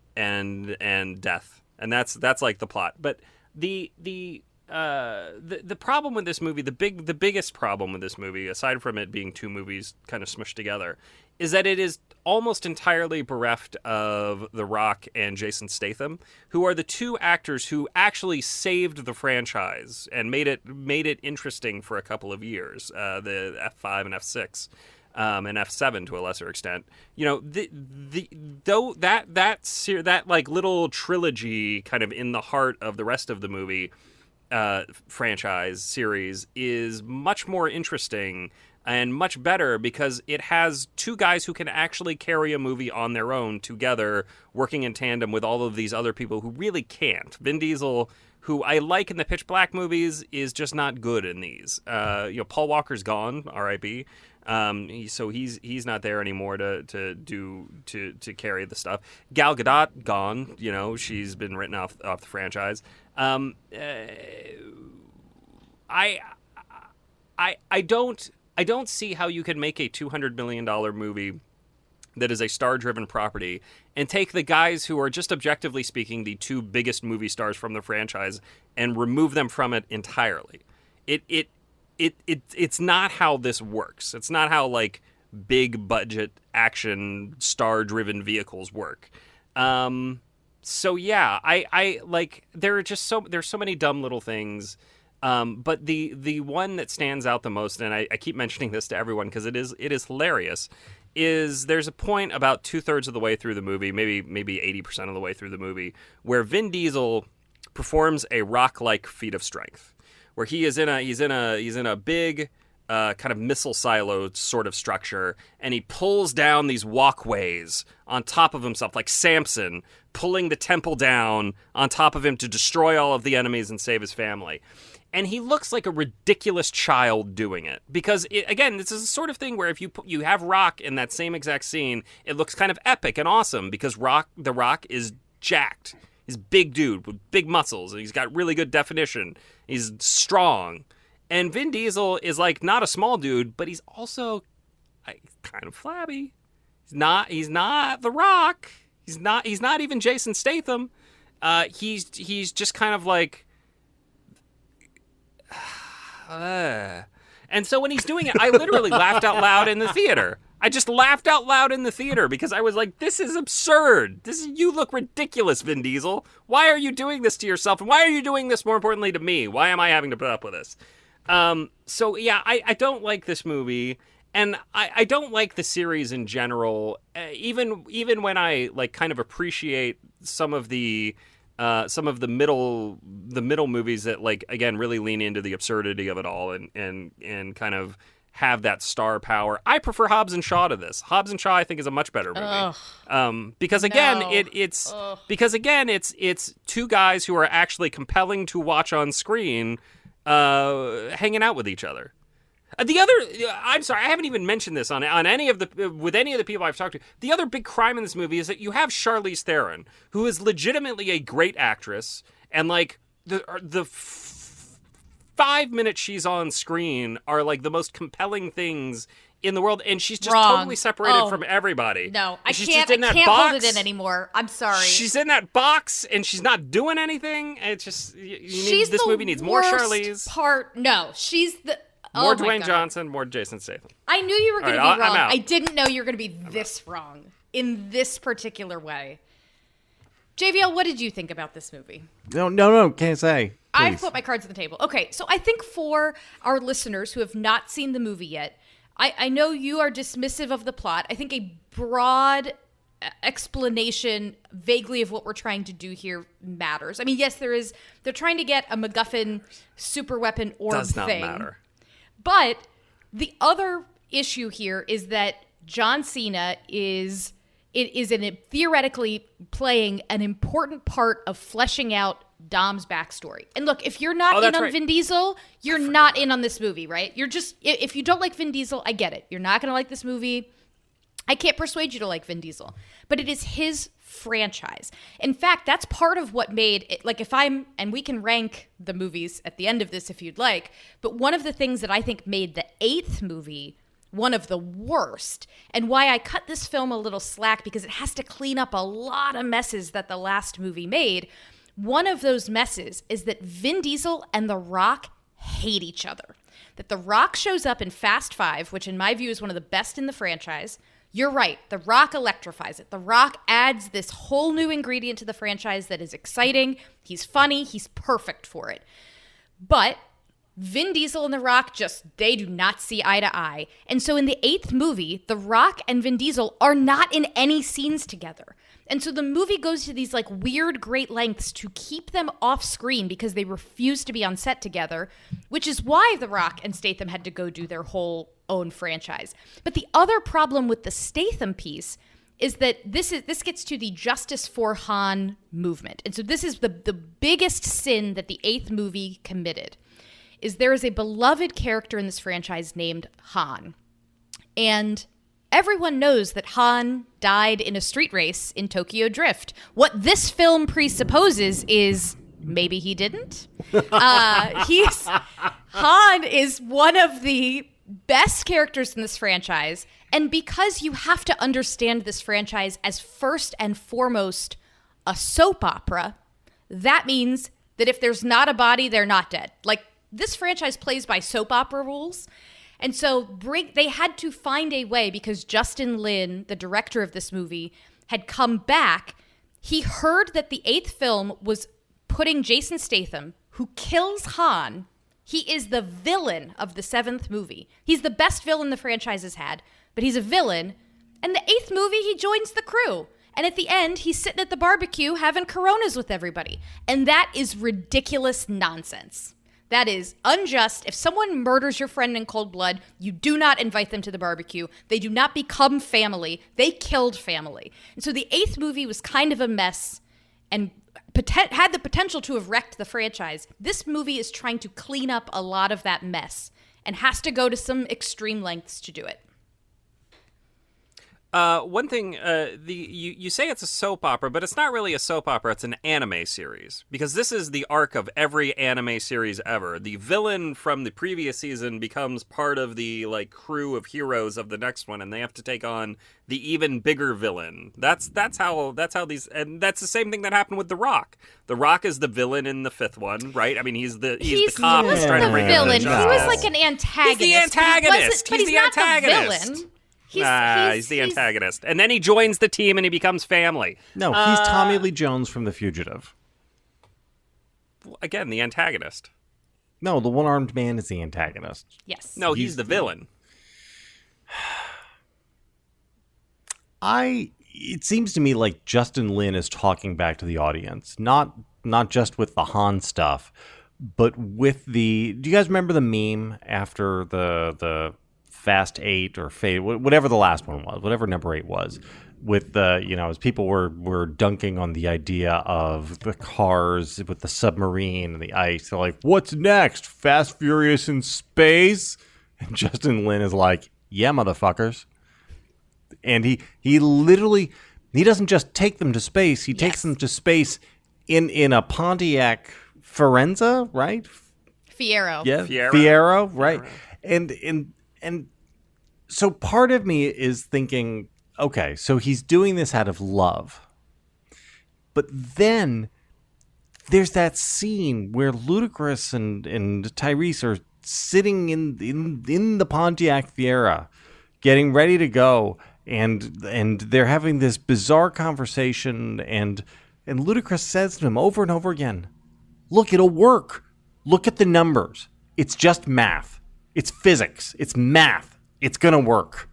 A: and and death, and that's that's like the plot. But the the uh the the problem with this movie, the big the biggest problem with this movie, aside from it being two movies kind of smushed together, is that it is almost entirely bereft of The Rock and Jason Statham, who are the two actors who actually saved the franchise and made it made it interesting for a couple of years. Uh, the F five and F six. Um, and F seven to a lesser extent, you know, the the though that that ser- that like little trilogy kind of in the heart of the rest of the movie uh, franchise series is much more interesting and much better because it has two guys who can actually carry a movie on their own together, working in tandem with all of these other people who really can't. Vin Diesel, who I like in the Pitch Black movies, is just not good in these. Uh, you know, Paul Walker's gone, R I P Um, he, so he's he's not there anymore to to do to to carry the stuff. Gal Gadot gone. You know, she's been written off off the franchise. Um, uh, I I I don't I don't see how you can make a two hundred million dollar movie that is a star-driven property and take the guys who are just objectively speaking the two biggest movie stars from the franchise and remove them from it entirely. It it it it it's not how this works. It's not how like big budget action star-driven vehicles work. Um, so yeah, I I like there are just so there's so many dumb little things. Um, but the the one that stands out the most, and I, I keep mentioning this to everyone because it is it is hilarious, is there's a point about two thirds of the way through the movie, maybe maybe eighty percent of the way through the movie, where Vin Diesel performs a rock-like feat of strength, where he is in a he's in a he's in a big uh, kind of missile silo sort of structure, and he pulls down these walkways on top of himself, like Samson pulling the temple down on top of him to destroy all of the enemies and save his family. And he looks like a ridiculous child doing it. Because, it, again, this is the sort of thing where if you put, you have Rock in that same exact scene, it looks kind of epic and awesome because Rock, The Rock is jacked. He's a big dude with big muscles, and he's got really good definition. He's strong. And Vin Diesel is, like, not a small dude, but he's also like, kind of flabby. He's not, he's not The Rock. He's not, he's not even Jason Statham. Uh, he's, he's just kind of like... Uh. And so when he's doing it, I literally laughed out loud in the theater. I just laughed out loud in the theater because I was like, this is absurd. This is, you look ridiculous, Vin Diesel. Why are you doing this to yourself? And why are you doing this, more importantly, to me? Why am I having to put up with this? Um, so, yeah, I, I don't like this movie. And I, I don't like the series in general. Uh, even even when I, like, kind of appreciate some of the... Uh, some of the middle, the middle movies that, like, again, really lean into the absurdity of it all and and and kind of have that star power. I prefer Hobbs and Shaw to this. Hobbs and Shaw, I think, is a much better movie.
D: Ugh.
A: Um, because again,
D: No.
A: it it's
D: Ugh.
A: because again, it's it's two guys who are actually compelling to watch on screen, uh, hanging out with each other. Uh, the other, I'm sorry, I haven't even mentioned this on on any of the with any of the people I've talked to. The other big crime in this movie is that you have Charlize Theron, who is legitimately a great actress, and like the the f- five minutes she's on screen are like the most compelling things in the world, and she's just
D: Wrong.
A: totally separated
D: Oh.
A: from everybody.
D: No, I
A: She's
D: can't.
A: just in
D: I
A: that
D: can't
A: box.
D: hold it in anymore. I'm sorry.
A: She's in that box, and she's not doing anything. It's just you, you
D: She's
A: need, this
D: the
A: movie needs more
D: worst
A: Charlize,
D: Part. No, she's the.
A: more
D: oh my
A: Dwayne
D: God.
A: Johnson, more Jason Statham.
D: I knew you were going to
A: All right,
D: be
A: I'll- I'm
D: wrong.
A: out.
D: I didn't know you were going to be this wrong in this particular way. J V L, what did you think about this movie?
C: No, no, no, can't say.
D: I've
C: Please.
D: put my cards on the table. Okay, so I think for our listeners who have not seen the movie yet, I, I know you are dismissive of the plot. I think a broad uh, explanation vaguely of what we're trying to do here matters. I mean, yes, there is. They're trying to get a MacGuffin super weapon orb
A: Does not
D: thing.
A: matter.
D: But the other issue here is that John Cena is it is an theoretically playing an important part of fleshing out Dom's backstory. And look, if you're not
A: Oh,
D: in
A: that's
D: on
A: right.
D: Vin Diesel, you're not in on this movie, right? You're just i- if you don't like Vin Diesel, I get it. You're not going to like this movie. I can't persuade you to like Vin Diesel, but it is his franchise. In fact, that's part of what made it, like if I'm, and we can rank the movies at the end of this if you'd like, but one of the things that I think made the eighth movie one of the worst, and why I cut this film a little slack because it has to clean up a lot of messes that the last movie made. One of those messes is that Vin Diesel and The Rock hate each other. That The Rock shows up in Fast Five, which in my view is one of the best in the franchise. You're right. The Rock electrifies it. The Rock adds this whole new ingredient to the franchise that is exciting. He's funny. He's perfect for it. But Vin Diesel and The Rock just, they do not see eye to eye. And so in the eighth movie, The Rock and Vin Diesel are not in any scenes together. And so the movie goes to these like weird great lengths to keep them off screen because they refuse to be on set together, which is why The Rock and Statham had to go do their whole own franchise. But the other problem with the Statham piece is that this is this gets to the Justice for Han movement. And so this is the, the biggest sin that the eighth movie committed, is there is a beloved character in this franchise named Han. And everyone knows that Han died in a street race in Tokyo Drift. What this film presupposes is maybe he didn't. Uh, he's Han is one of the best characters in this franchise, and because you have to understand this franchise as first and foremost a soap opera, that means that if there's not a body, they're not dead. Like, this franchise plays by soap opera rules. And so bring, they had to find a way, because Justin Lin, the director of this movie, had come back. He heard that the eighth film was putting Jason Statham, who kills Han. He is the villain of the seventh movie. He's the best villain the franchise has had, but he's a villain. And the eighth movie, he joins the crew. And at the end, he's sitting at the barbecue having Coronas with everybody. And that is ridiculous nonsense. That is unjust. If someone murders your friend in cold blood, you do not invite them to the barbecue. They do not become family. They killed family. And so the eighth movie was kind of a mess and poten- had the potential to have wrecked the franchise. This movie is trying to clean up a lot of that mess and has to go to some extreme lengths to do it.
E: Uh, one thing, uh, the you, you say it's a soap opera, but it's not really a soap opera. It's an anime series, because this is the arc of every anime series ever. The villain from the previous season becomes part of the like crew of heroes of the next one, and they have to take on the even bigger villain. That's that's how that's how these, and that's the same thing that happened with The Rock. The Rock is the villain in the fifth one, right? I mean, he's the he's,
D: He's
E: the cop who's
D: not
E: trying to
D: the
E: bring
D: villain.
E: in
D: He
E: the
D: was like an antagonist.
E: He's the antagonist.
D: But,
E: He's
D: he wasn't,
E: the
D: but he's
E: antagonist.
D: not the villain. He's,
E: ah,
D: he's,
E: he's the
D: he's-
E: antagonist. And then he joins the team and he becomes family.
C: No, he's
E: Uh,
C: Tommy Lee Jones from The Fugitive.
E: Again, the antagonist.
C: No, the one-armed man is the antagonist.
D: Yes.
E: No, he's,
C: He's-
E: the villain.
C: I it seems to me like Justin Lin is talking back to the audience, not not just with the Han stuff, but with the. Do you guys remember the meme after the the Fast Eight or Fate, whatever the last one was, whatever number eight was, with the, you know, as people were were dunking on the idea of the cars with the submarine and the ice. They're like, "What's next? Fast Furious in space?" And Justin Lin is like, "Yeah, motherfuckers." And he he literally he doesn't just take them to space. He
D: Yes.
C: takes them to space in in a Pontiac Firenze, right?
D: Fiero.
C: Yeah,
E: Fiero.
C: Fiero, right? And and and so part of me is thinking, okay, so he's doing this out of love. But then there's that scene where Ludacris and, and Tyrese are sitting in, in in the Pontiac Fiera, getting ready to go, and and they're having this bizarre conversation, and and Ludacris says to him over and over again, "Look, it'll work. Look at the numbers. It's just math. It's physics. It's math. It's gonna work."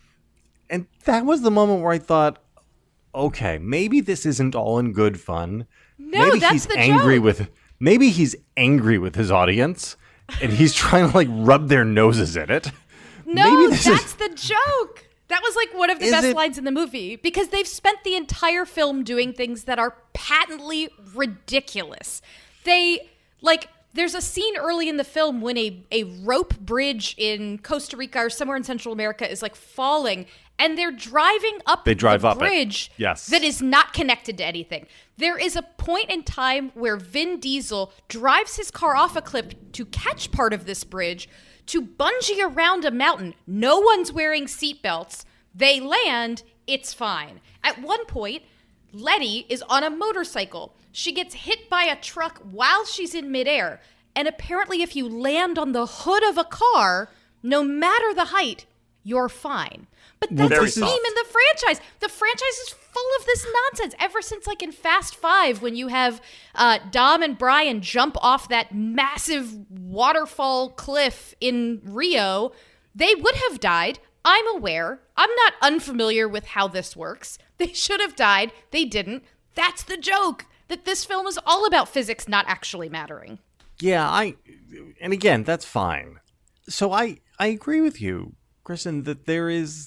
C: And that was the moment where I thought, okay, maybe this isn't all in good fun.
D: No,
C: maybe
D: that's
C: he's
D: the
C: angry
D: joke.
C: with maybe he's angry with his audience, and he's trying to like rub their noses in it.
D: No,
C: Maybe this
D: that's
C: is-
D: the joke. That was like one of the
C: Is
D: best
C: it-
D: lines in the movie, because they've spent the entire film doing things that are patently ridiculous. They, like, there's a scene early in the film when a, a rope bridge in Costa Rica or somewhere in Central America is like falling, and they're driving up
C: They drive
D: the
C: up it.
D: bridge
C: Yes.
D: that is not connected to anything. There is a point in time where Vin Diesel drives his car off a cliff to catch part of this bridge, to bungee around a mountain. No one's wearing seatbelts. They land, it's fine. At one point, Letty is on a motorcycle. She gets hit by a truck while she's in midair. And apparently, if you land on the hood of a car, no matter the height, you're fine. But that's
E: Very
D: the theme
E: soft.
D: in the franchise. The franchise is full of this nonsense. Ever since, like, in Fast Five, when you have uh, Dom and Brian jump off that massive waterfall cliff in Rio, they would have died. I'm aware. I'm not unfamiliar with how this works. They should have died. They didn't. That's the joke. That this film is all about physics not actually mattering.
C: Yeah, I, and again, that's fine. So I, I agree with you, Kristen, that there is,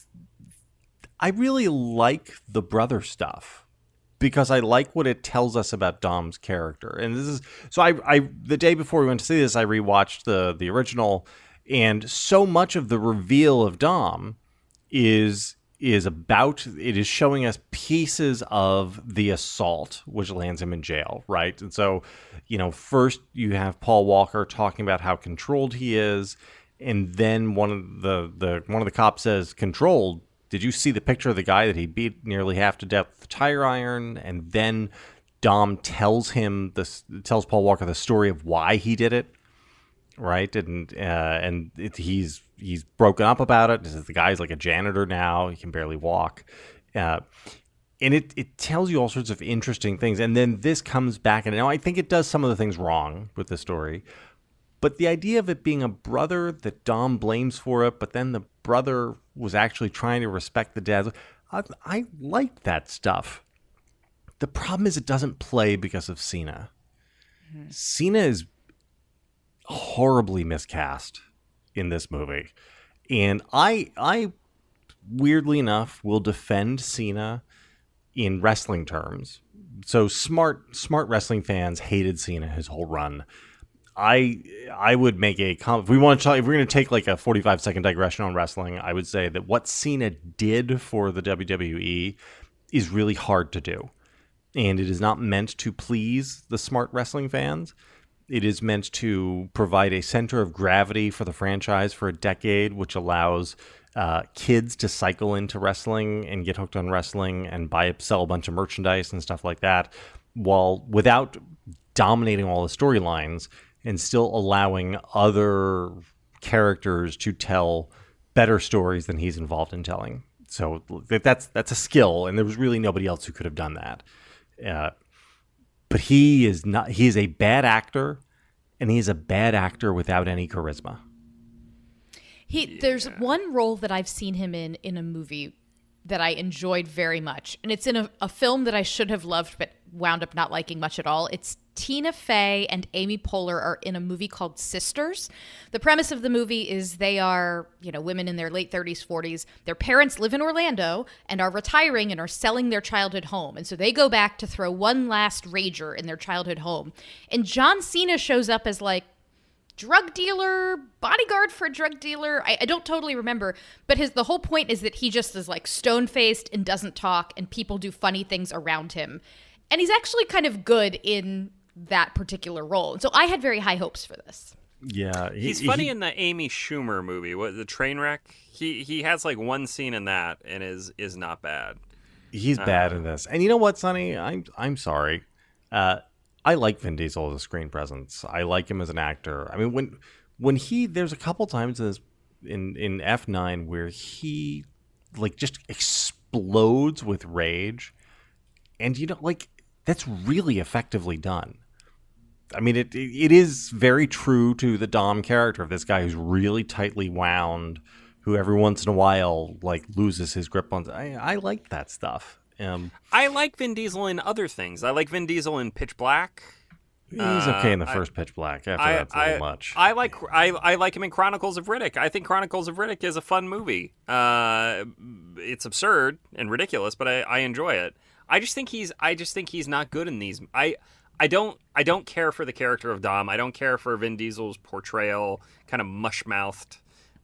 C: I really like the brother stuff because I like what it tells us about Dom's character. And this is, so I, I, the day before we went to see this, I rewatched the, the original, and so much of the reveal of Dom is is about, it is showing us pieces of the assault, which lands him in jail, right? And so, you know, first you have Paul Walker talking about how controlled he is, and then one of the, the one of the cops says, "Controlled? Did you see the picture of the guy that he beat nearly half to death with the tire iron?" And then Dom tells him this, tells Paul Walker the story of why he did it, right? And uh, and it, he's he's broken up about it. He says the guy's like a janitor now; he can barely walk. Uh, and it it tells you all sorts of interesting things. And then this comes back, and now I think it does some of the things wrong with the story. But the idea of it being a brother that Dom blames for it, but then the brother was actually trying to respect the dad. I, I like that stuff. The problem is it doesn't play because of Cena. Mm-hmm. Cena is horribly miscast in this movie. And I, I, weirdly enough, will defend Cena in wrestling terms. So smart, smart wrestling fans hated Cena his whole run. I I would make a com- if we want to talk, if we're going to take like a forty-five second digression on wrestling, I would say that what Cena did for the W W E is really hard to do, and it is not meant to please the smart wrestling fans. It is meant to provide a center of gravity for the franchise for a decade, which allows uh, kids to cycle into wrestling and get hooked on wrestling and buy sell a bunch of merchandise and stuff like that, while without dominating all the storylines, and still allowing other characters to tell better stories than he's involved in telling. So that's that's a skill, and there was really nobody else who could have done that. Uh, but he is not. He is a bad actor, and he is a bad actor without any charisma.
D: He there's one role that I've seen him in in a movie that I enjoyed very much, and it's in a, a film that I should have loved but wound up not liking much at all. It's Tina Fey and Amy Poehler are in a movie called Sisters. The premise of the movie is they are, you know, women in their late thirties, forties. Their parents live in Orlando and are retiring and are selling their childhood home. And so they go back to throw one last rager in their childhood home. And John Cena shows up as like drug dealer, bodyguard for a drug dealer. I, I don't totally remember, but his the whole point is that he just is like stone-faced and doesn't talk, and people do funny things around him. And he's actually kind of good in that particular role. And so I had very high hopes for this.
C: Yeah.
E: He, He's funny he, in the Amy Schumer movie, what, the Trainwreck. He he has like one scene in that and is is not bad.
C: He's uh, bad in this. And you know what, Sonny? I'm I'm sorry. Uh, I like Vin Diesel as a screen presence. I like him as an actor. I mean, when when he there's a couple times in this, in, in F nine where he like just explodes with rage, and you know, like that's really effectively done. I mean, it it is very true to the Dom character of this guy who's really tightly wound, who every once in a while like loses his grip on. I I like that stuff. Um,
E: I like Vin Diesel in other things. I like Vin Diesel in Pitch Black.
C: He's okay in the first I, Pitch Black. After
E: I,
C: that's a
E: I,
C: little much.
E: I like I, I like him in Chronicles of Riddick. I think Chronicles of Riddick is a fun movie. Uh, it's absurd and ridiculous, but I, I enjoy it. I just think he's I just think he's not good in these. I I don't I don't care for the character of Dom. I don't care for Vin Diesel's portrayal, kind of mush-mouthed.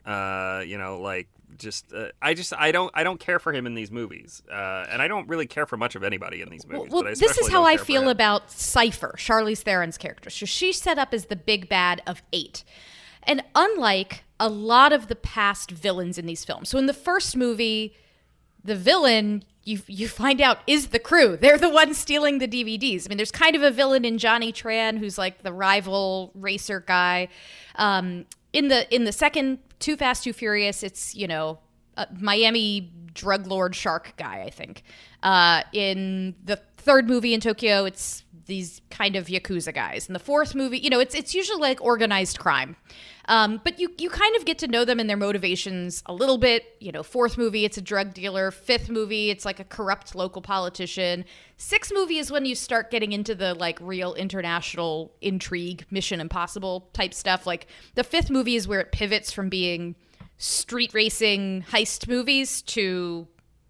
E: Uh, you know, like just uh, I just I don't I don't care for him in these movies, uh, and I don't really care for much of anybody in these movies.
D: Well,
E: but I
D: this is how I feel
E: him.
D: about Cypher, Charlize Theron's character. So she's set up as the big bad of eight, and unlike a lot of the past villains in these films, so in the first movie, the villain you you find out is the crew. They're the ones stealing the D V Ds. I mean, there's kind of a villain in Johnny Tran who's like the rival racer guy. Um, in the in the second Too Fast, Too Furious, it's, you know, a Miami drug lord shark guy, I think. Uh, in the third movie in Tokyo, it's these kind of Yakuza guys. In the fourth movie, you know, it's it's usually like organized crime. Um, but you, you kind of get to know them and their motivations a little bit. You know, fourth movie, it's a drug dealer. Fifth movie, it's like a corrupt local politician. Sixth movie is when you start getting into the like real international intrigue, Mission Impossible type stuff. Like the fifth movie is where it pivots from being street racing heist movies to,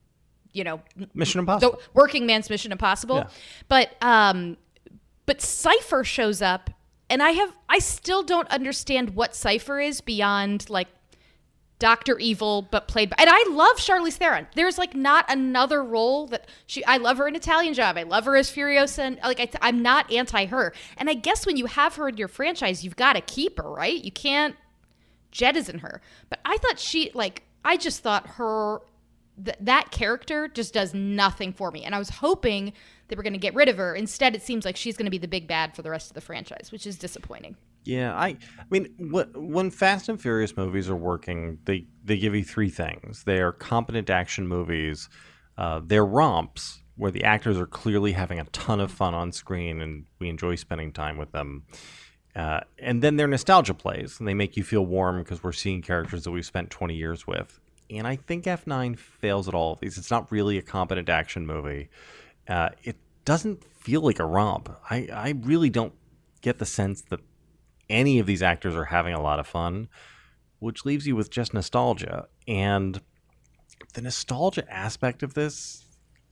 D: you know,
C: Mission Impossible,
D: the working man's Mission Impossible. Yeah. But um, but Cypher shows up. And I have, I still don't understand what Cypher is beyond like Doctor Evil, but played by, and I love Charlize Theron. There's like not another role that she, I love her in Italian Job. I love her as Furiosa. And like, I, I'm not anti her. And I guess when you have her in your franchise, you've got to keep her, right? You can't jettison her. But I thought she, like, I just thought her, th- that character just does nothing for me. And I was hoping they were going to get rid of her. Instead, it seems like she's going to be the big bad for the rest of the franchise, which is disappointing.
C: Yeah, I, I mean, what, when Fast and Furious movies are working, they, they give you three things. They are competent action movies. Uh, they're romps where the actors are clearly having a ton of fun on screen and we enjoy spending time with them. Uh, and then they're nostalgia plays, and they make you feel warm because we're seeing characters that we've spent twenty years with. And I think F nine fails at all of these. It's not really a competent action movie. Uh, it doesn't feel like a romp. I, I really don't get the sense that any of these actors are having a lot of fun, which leaves you with just nostalgia. And the nostalgia aspect of this,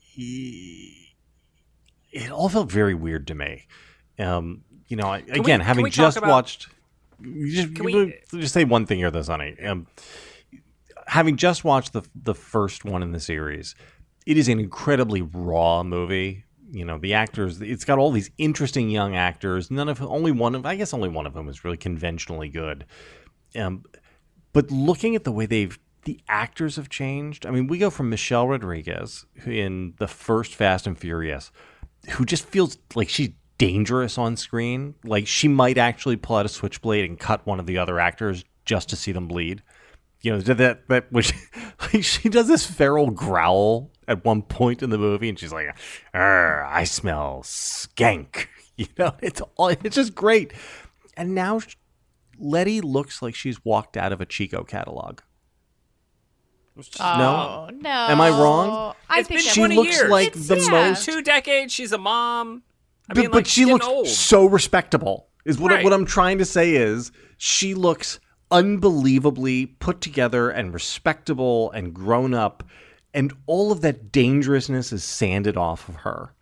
C: it all felt very weird to me. Um, you know, I, again,
E: we,
C: having just
E: about,
C: watched, just, we, just say one thing here, though, Sonny. Um, having just watched the the first one in the series, it is an incredibly raw movie. You know, the actors, it's got all these interesting young actors. None of only one of, I guess only one of them is really conventionally good. Um, but looking at the way they've, the actors have changed. I mean, we go from Michelle Rodriguez in the first Fast and Furious, who just feels like she's dangerous on screen. Like she might actually pull out a switchblade and cut one of the other actors just to see them bleed. You know, that, that which, like she does this feral growl at one point in the movie, and she's like, I smell skank. You know, it's all, it's just great. And now Letty looks like she's walked out of a Chico catalog.
D: Oh,
C: no?
D: no.
C: Am I wrong?
D: I
E: It's
D: think
E: been
D: that-
C: She
E: twenty
C: looks
E: years.
C: like
D: It's-
C: the
D: yeah.
C: most,
E: Two decades. She's a mom. I
C: but,
E: mean,
C: but
E: like,
C: she
E: she's
C: looks
E: getting old.
C: so respectable. Is what
E: Right.
C: what I'm trying to say is she looks unbelievably put together and respectable and grown up, and all of that dangerousness is sanded off of her.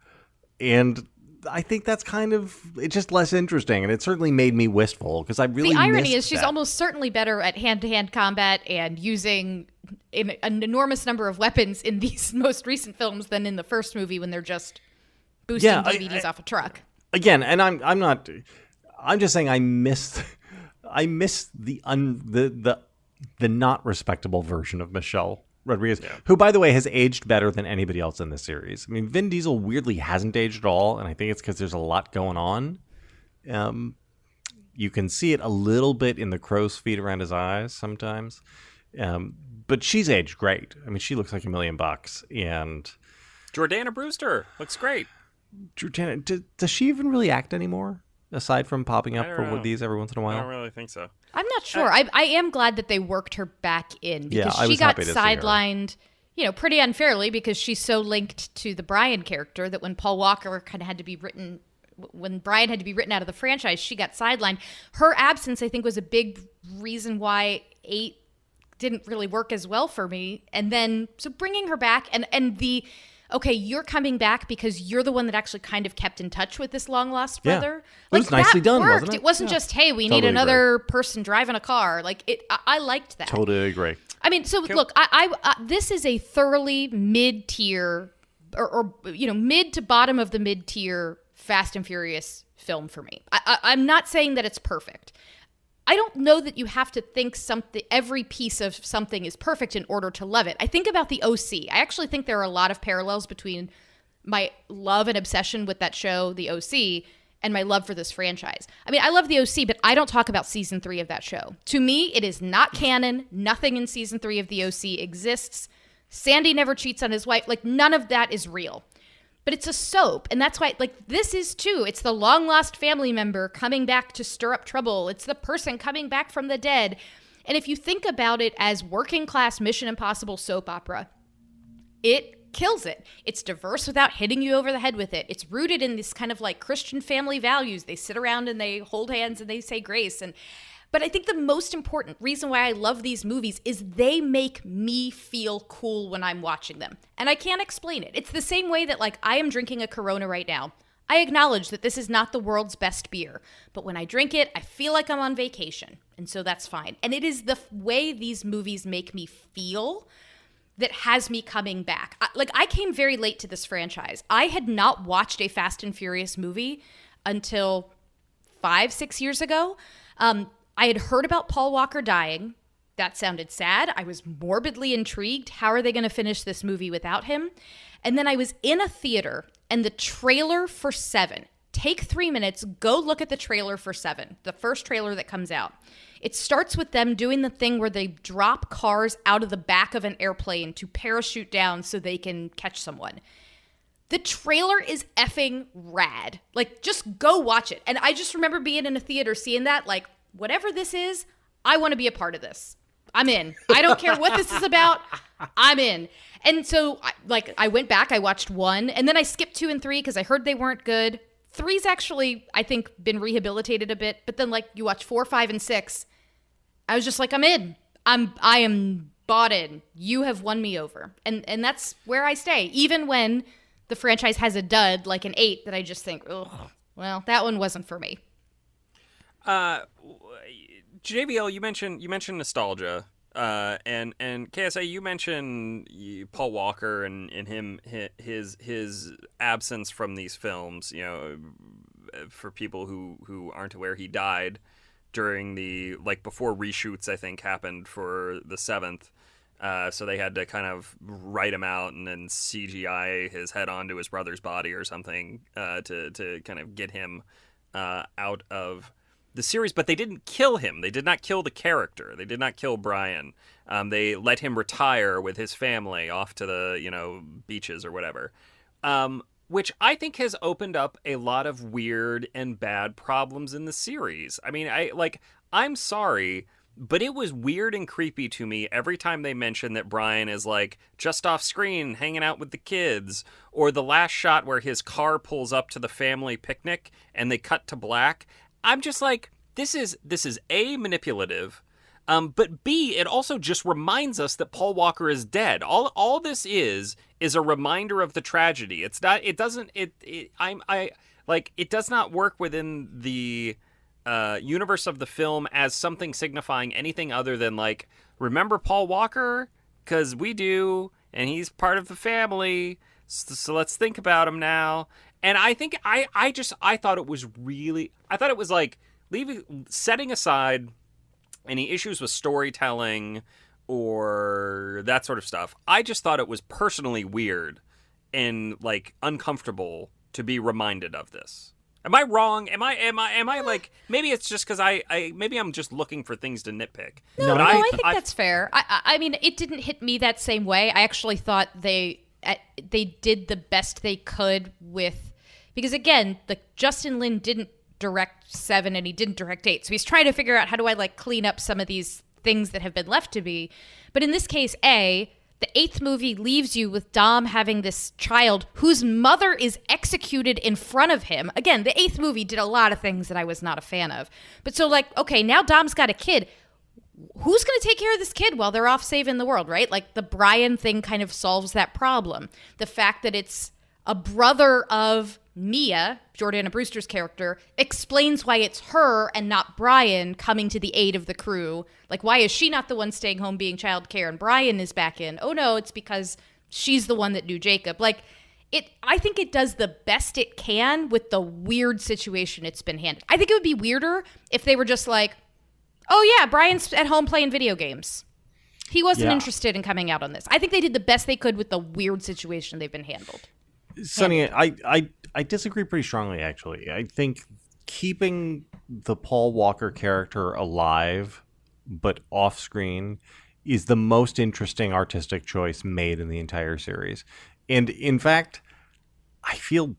C: And I think that's kind of, it's just less interesting, and it certainly made me wistful because I really
D: the irony
C: missed
D: is she's
C: that.
D: almost certainly better at hand-to-hand combat and using an, an enormous number of weapons in these most recent films than in the first movie when they're just boosting
C: Yeah, I-
D: D V Ds
C: I-
D: off a truck.
C: Again, and I'm I'm not, I'm just saying I missed, I missed the un the the the not respectable version of Michelle Rodriguez, who, by the way, has aged better than anybody else in this series. I mean, Vin Diesel weirdly hasn't aged at all, and I think it's because there's a lot going on. Um, you can see it a little bit in the crow's feet around his eyes sometimes, um, but she's aged great. I mean, she looks like a million bucks, and
E: Jordana Brewster looks great.
C: Jordana, d- does she even really act anymore? Aside from popping up
E: I don't
C: for one
E: know.
C: of these every once in a
E: I
C: while?
E: don't really think so.
D: I'm not sure. I, I am glad that they worked her back in
C: Yeah,
D: because
C: I
D: she
C: was
D: got
C: happy to see her.
D: sidelined, you know, pretty unfairly because she's so linked to the Brian character that when Paul Walker kind of had to be written, when Brian had to be written out of the franchise, she got sidelined. Her absence, I think, was a big reason why eight didn't really work as well for me. And then, so bringing her back and, and the, okay, you're coming back because you're the one that actually kind of kept in touch with this long lost
C: Yeah.
D: brother.
C: It was
D: Like,
C: nicely
D: that
C: done,
D: worked.
C: wasn't it?
D: It wasn't
C: Yeah.
D: just, hey, we
C: Totally
D: need another person driving a car. Like it, I, I liked that.
C: Totally agree.
D: I mean, so look, I, I uh, this is a thoroughly mid-tier, or, or you know, mid to bottom of the mid-tier Fast and Furious film for me. I, I, I'm not saying that it's perfect. I don't know that you have to think something, every piece of something is perfect in order to love it. I think about the O C. I actually think there are a lot of parallels between my love and obsession with that show, the O C, and my love for this franchise. I mean, I love the O C, but I don't talk about season three of that show. To me, it is not canon. Nothing in season three of the O C exists. Sandy never cheats on his wife. Like, none of that is real. But it's a soap, and that's why, like, this is too. It's the long-lost family member coming back to stir up trouble. It's the person coming back from the dead. And if you think about it as working-class Mission Impossible soap opera, it kills it. It's diverse without hitting you over the head with it. It's rooted in this kind of like Christian family values. They sit around and they hold hands and they say grace. And but I think the most important reason why I love these movies is they make me feel cool when I'm watching them. And I can't explain it. It's the same way that like I am drinking a Corona right now. I acknowledge that this is not the world's best beer, but when I drink it, I feel like I'm on vacation, and so that's fine. And it is the f- way these movies make me feel that has me coming back. I, like, I came very late to this franchise. I had not watched a Fast and Furious movie until five, six years ago. Um, I had heard about Paul Walker dying. That sounded sad. I was morbidly intrigued. How are they going to finish this movie without him? And then I was in a theater, and the trailer for Seven, take three minutes, go look at the trailer for Seven, the first trailer that comes out. It starts with them doing the thing where they drop cars out of the back of an airplane to parachute down so they can catch someone. The trailer is effing rad. Like, just go watch it. And I just remember being in a theater seeing that, like, whatever this is, I want to be a part of this. I'm in. I don't care what this is about. I'm in. And so, like, I went back, I watched one, and then I skipped two and three because I heard they weren't good. Three's actually, I think, been rehabilitated a bit. But then, like, you watch four, five, and six. I was just like, I'm in. I'm, I am bought in. You have won me over. And and that's where I stay. Even when the franchise has a dud, like an eight, that I just think, oh, well, that one wasn't for me.
E: Uh, J V L, you mentioned you mentioned nostalgia. Uh, and and K S A, you mentioned Paul Walker and, and him his his absence from these films. You know, for people who, who aren't aware, he died during the like before reshoots, I think, happened for the seventh. Uh, so they had to kind of write him out and then C G I his head onto his brother's body or something uh, to to kind of get him uh, out of the series, but they didn't kill him. They did not kill the character. They did not kill Brian. Um, they let him retire with his family off to the, you know, beaches or whatever, um, which I think has opened up a lot of weird and bad problems in the series. I mean, I like, I'm sorry, but it was weird and creepy to me every time they mention that Brian is like just off screen hanging out with the kids, or the last shot where his car pulls up to the family picnic and they cut to black. I'm just like, this is this is A, manipulative, um, but B, it also just reminds us that Paul Walker is dead. All all this is is a reminder of the tragedy. It's not. It doesn't. It. it I'm. I like. It does not work within the uh, universe of the film as something signifying anything other than like, remember Paul Walker? Because we do, and he's part of the family. So, so let's think about him now. And I think I, I just I thought it was really I thought it was like leaving setting aside any issues with storytelling or that sort of stuff. I just thought it was personally weird and like uncomfortable to be reminded of this. Am I wrong? Am I am I am I like maybe it's just because I, I maybe I'm just looking for things to nitpick.
D: No,
E: But
D: no, I,
E: I
D: think
E: I,
D: that's fair. I, I mean, it didn't hit me that same way. I actually thought they they did the best they could with, because again, the Justin Lin didn't direct seven and he didn't direct eight, so he's trying to figure out how do I like clean up some of these things that have been left to be. But in this case, A, the eighth movie leaves you with Dom having this child whose mother is executed in front of him. Again, the eighth movie did a lot of things that I was not a fan of. But so like, okay, now Dom's got a kid. Who's going to take care of this kid while they're off saving the world, right? Like the Brian thing kind of solves that problem. The fact that it's a brother of Mia, Jordana Brewster's character, explains why it's her and not Brian coming to the aid of the crew. Like, why is she not the one staying home being childcare and Brian is back in? Oh no, it's because she's the one that knew Jacob. Like, it. I think it does the best it can with the weird situation it's been handed. I think it would be weirder if they were just like, oh yeah, Brian's at home playing video games. He wasn't
C: Yeah.
D: interested in coming out on this. I think they did the best they could with the weird situation they've been handled.
C: Sonny, I, I, I disagree pretty strongly, actually. I think keeping the Paul Walker character alive but off screen is the most interesting artistic choice made in the entire series. And in fact, I feel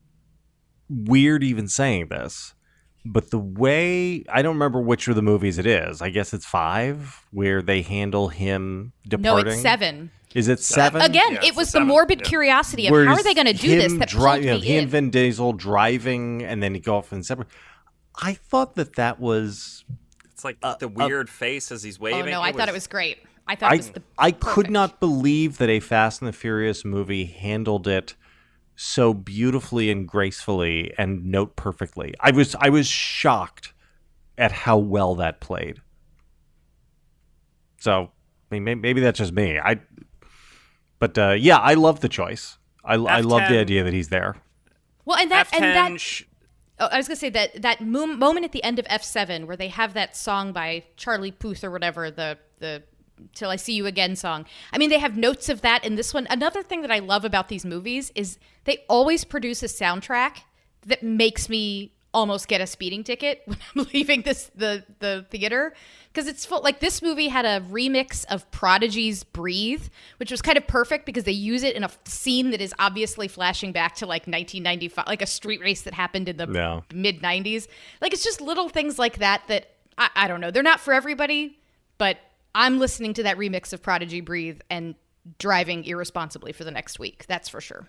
C: weird even saying this, but the way, I don't remember which of the movies it is. I guess it's five where they handle him departing.
D: No, it's seven.
C: Is it seven?
D: Again,
E: Yeah,
D: it
E: it's
D: was
E: the
D: the
E: seven.
D: morbid
E: Yeah.
D: curiosity of
C: Whereas
D: how are they going to do this
C: him
D: that
C: dri-
D: pulled
C: you know,
D: me
C: he
D: in.
C: and Vin Diesel driving and then he go off and separate. I thought that that was
E: it's like the weird face as he's waving.
D: Oh no, I thought it was great. I thought it
C: I
D: was the
C: I could
D: perfect.
C: not believe that a Fast and the Furious movie handled it so beautifully and gracefully and note perfectly. I was I was shocked at how well that played. So I mean, maybe that's just me. I, but uh, yeah, I love the choice. I, I love the idea that he's there.
D: Well, and that
E: F ten
D: and that.
E: sh-
D: Oh, I was gonna say that that mo- moment at the end of F seven where they have that song by Charlie Puth or whatever, the the "Till I See You Again" song. I mean, they have notes of that in this one. Another thing that I love about these movies is they always produce a soundtrack that makes me almost get a speeding ticket when I'm leaving this the the theater, because it's full. Like, this movie had a remix of Prodigy's "Breathe," which was kind of perfect because they use it in a scene that is obviously flashing back to like nineteen ninety-five, like a street race that happened in the
C: Yeah.
D: mid nineties. Like, it's just little things like that that I, I don't know. They're not for everybody, but I'm listening to that remix of Prodigy "Breathe" and driving irresponsibly for the next week. That's for sure.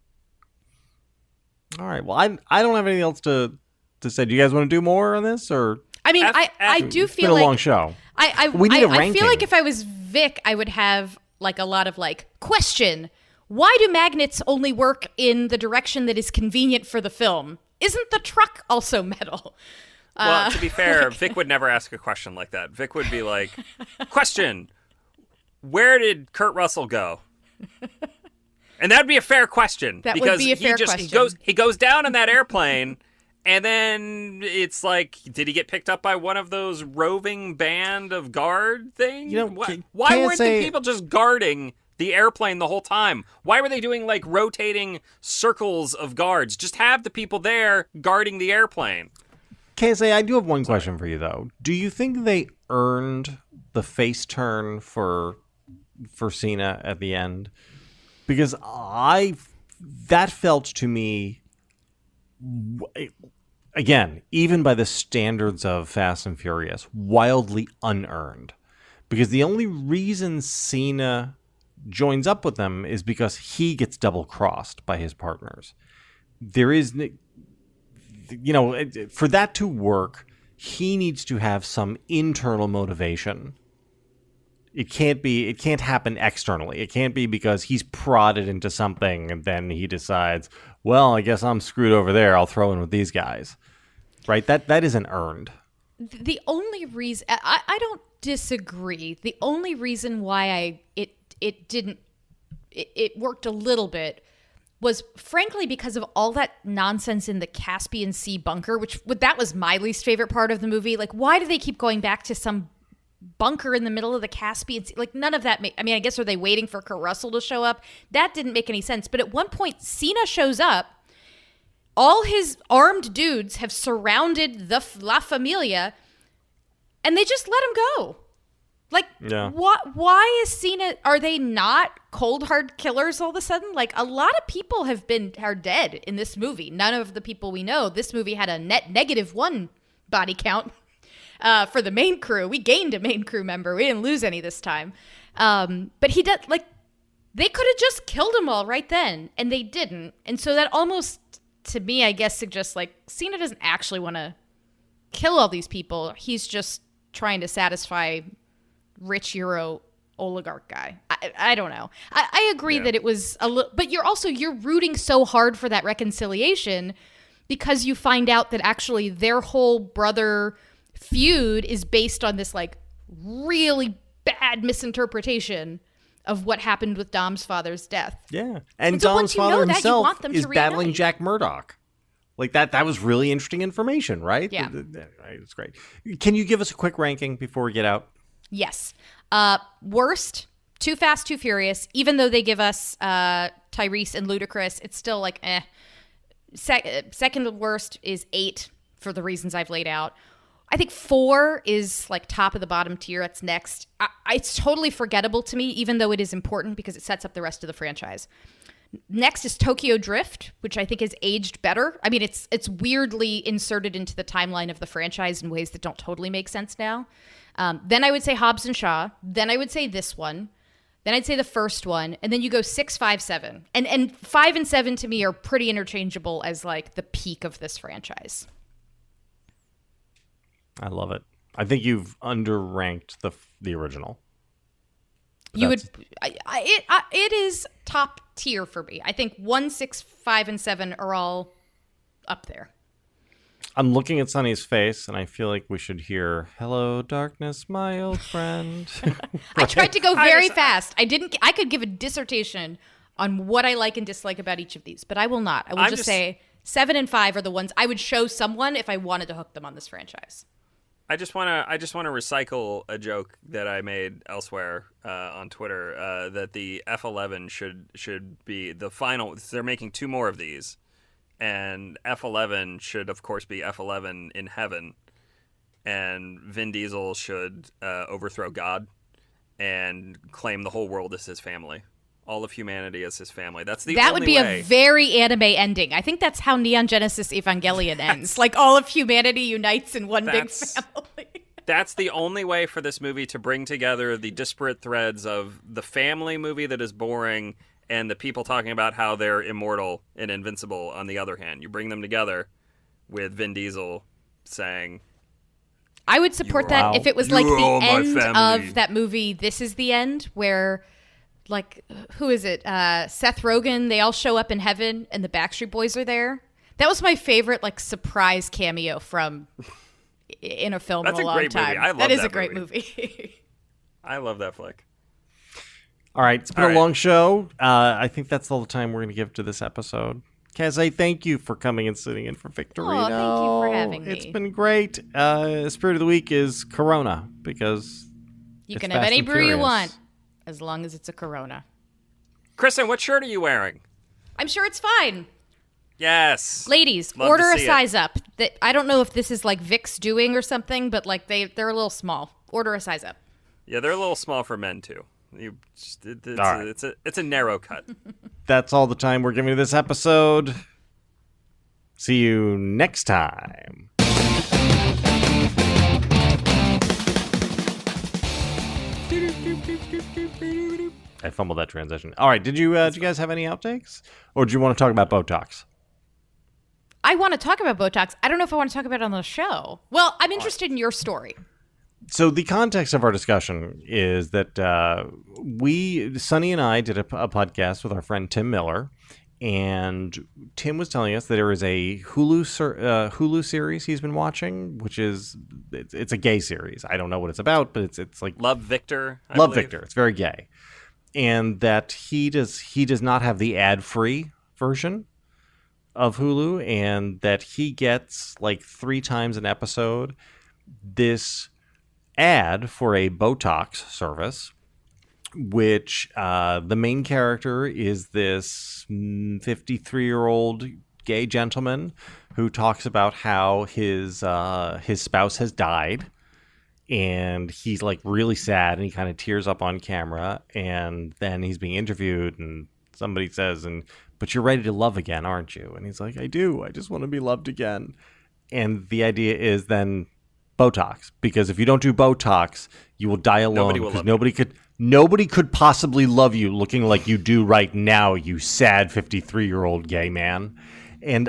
C: All right. Well, I I don't have anything else to to say. Do you guys want to do more on this, or
D: I mean,
E: F-
D: I, I
E: F-
D: do
C: it's
D: feel
C: been a
D: like
C: long show?
D: I I,
C: We need
D: I
C: a
D: I
C: ranking.
D: feel like if I was Vic, I would have like a lot of like question. Why do magnets only work in the direction that is convenient for the film? Isn't the truck also metal?
E: Well, to be fair, Vic would never ask a question like that. Vic would be like, question, where did Kurt Russell go? And that'd be a fair question.
D: That would
E: because
D: be a fair
E: he just, He
D: question.
E: goes, he goes down in that airplane, and then it's like, did he get picked up by one of those roving band of guard things?
C: You know,
E: why
C: can-
E: why
C: can't
E: weren't
C: say-
E: the people just guarding the airplane the whole time? Why were they doing like rotating circles of guards? Just have the people there guarding the airplane.
C: K S A, I do have one question for you though. Do you think they earned the face turn for for Cena at the end? Because I that felt to me, again, even by the standards of Fast and Furious, wildly unearned. Because the only reason Cena joins up with them is because he gets double crossed by his partners. There is, you know, for that to work, he needs to have some internal motivation. It can't be, it can't happen externally. It can't be because he's prodded into something and then he decides, well, I guess I'm screwed over there. I'll throw in with these guys. Right? That that isn't earned.
D: The only reason I, I don't disagree. The only reason why I it it didn't it, it worked a little bit was frankly because of all that nonsense in the Caspian Sea bunker, which that was my least favorite part of the movie. Like, why do they keep going back to some bunker in the middle of the Caspian Sea? Like, none of that made, I mean, I guess, are they waiting for Kurt Russell to show up? That didn't make any sense. But at one point, Cena shows up. All his armed dudes have surrounded the La Familia, and they just let him go. Like,
C: Yeah.
D: what? Why is Cena? Are they not cold hard killers all of a sudden? Like, a lot of people have been are dead in this movie. None of the people we know. This movie had a net negative one body count uh, for the main crew. We gained a main crew member. We didn't lose any this time. Um, but he did like they could have just killed them all right then, and they didn't. And so that almost, to me, I guess, suggests like Cena doesn't actually want to kill all these people. He's just trying to satisfy rich Euro oligarch guy. I, I don't know. I, I agree
C: Yeah.
D: that it was a little, but you're also, you're rooting so hard for that reconciliation because you find out that actually their whole brother feud is based on this like really bad misinterpretation of what happened with Dom's father's death.
C: Yeah. And
D: so
C: Dom's
D: once you know
C: father
D: that, you
C: himself
D: want them to
C: is battling
D: reunite.
C: Jack Murdoch. Like that that was really interesting information, right?
D: Yeah.
C: It's great. Can you give us a quick ranking before we get out?
D: Yes. Uh, worst, Too Fast, Too Furious. Even though they give us uh, Tyrese and Ludacris, it's still like eh. Se- second worst is eight for the reasons I've laid out. I think four is like top of the bottom tier. That's next. I- it's totally forgettable to me, even though it is important because it sets up the rest of the franchise. Next is Tokyo Drift, which I think has aged better. I mean, it's it's weirdly inserted into the timeline of the franchise in ways that don't totally make sense now. Um, then I would say Hobbs and Shaw. Then I would say this one. Then I'd say the first one. And then you go six, five, seven. And and five and seven to me are pretty interchangeable as like the peak of this franchise.
C: I love it. I think you've underranked the the original.
D: You would, I, I, it, I, it is top tier for me. I think one, six, five, and seven are all up there.
C: I'm looking at Sunny's face, and I feel like we should hear "Hello, darkness, my old friend."
D: I tried to go very
E: I just,
D: fast. I didn't. I could give a dissertation on what I like and dislike about each of these, but I will not. I will just,
E: just
D: say seven and five are the ones I would show someone if I wanted to hook them on this franchise.
E: I just want to I just want to recycle a joke that I made elsewhere uh, on Twitter uh, that the F eleven should should be the final. They're making two more of these, and F eleven should of course be F eleven in heaven, and Vin Diesel should uh, overthrow God and claim the whole world as his family, all of humanity as his family. That's the
D: that
E: only
D: would be
E: way.
D: a very anime ending. I think that's how Neon Genesis Evangelion ends. Like all of humanity unites in one big
E: That's-
D: family.
E: That's the only way for this movie to bring together the disparate threads of the family movie that is boring and the people talking about how they're immortal and invincible on the other hand. You bring them together with Vin Diesel saying,
D: I would support
E: You
D: that
C: are-
D: if it was
E: you
D: like
E: are
D: the
E: all my
D: end
E: family.
D: of that movie, This Is the End, where, like, who is it? Uh, Seth Rogen, they all show up in heaven and the Backstreet Boys are there. That was my favorite, like, surprise cameo from in a film
E: That's
D: in a,
E: a
D: long
E: great movie.
D: time.
E: I love
D: that is
E: that
D: a great
E: movie.
D: movie.
E: I love that flick.
C: All right, it's been
E: All
C: a
E: right.
C: long show. Uh, I think that's all the time we're going to give to this episode. Kaze, thank you for coming and sitting in for Victorino.
D: Oh, thank you for having me.
C: It's been great. Uh, Spirit of the Week is Corona because
D: You
C: It's
D: can have
C: Fast
D: any
C: and
D: brew you
C: Furious.
D: want, as long as it's a Corona.
E: Kristen, what shirt are you wearing?
D: I'm sure it's fine.
E: Yes.
D: Ladies,
E: Love to
D: order a
E: see it.
D: size up. That I don't know if this is like Vic's doing or something, but like they they're a little small. Order a size up.
E: Yeah, they're a little small for men too. You, just, it, it's,
C: All
E: a,
C: right.
E: it's a it's a narrow cut.
C: that's all the time we're giving to this episode. See you next time. I fumbled that transition. All right, did you uh, did you guys have any outtakes, or do you want to talk about Botox?
D: I want to talk about Botox. I don't know if I want to talk about it on the show. Well, I'm interested in your story.
C: So the context of our discussion is that uh, we, Sonny and I, did a, a podcast with our friend Tim Miller, and Tim was telling us that there is a Hulu ser- uh, Hulu series he's been watching, which is it's, it's a gay series. I don't know what it's about, but it's it's like
E: Love Victor. I
C: Love
E: believe.
C: Victor. It's very gay, and that he does he does not have the ad free version of Hulu, and that he gets like three times an episode this ad for a Botox service, which uh, the main character is this fifty-three-year-old gay gentleman who talks about how his uh, his spouse has died, and he's like really sad, and he kind of tears up on camera, and then he's being interviewed, and somebody says, "And but you're ready to love again, aren't you?" And he's like, "I do. I just want to be loved again." And the idea is then Botox, because if you don't do Botox, you will die alone,
E: Nobody will
C: because
E: love
C: nobody could nobody could possibly love you looking like you do right now, you sad fifty-three-year-old gay man. And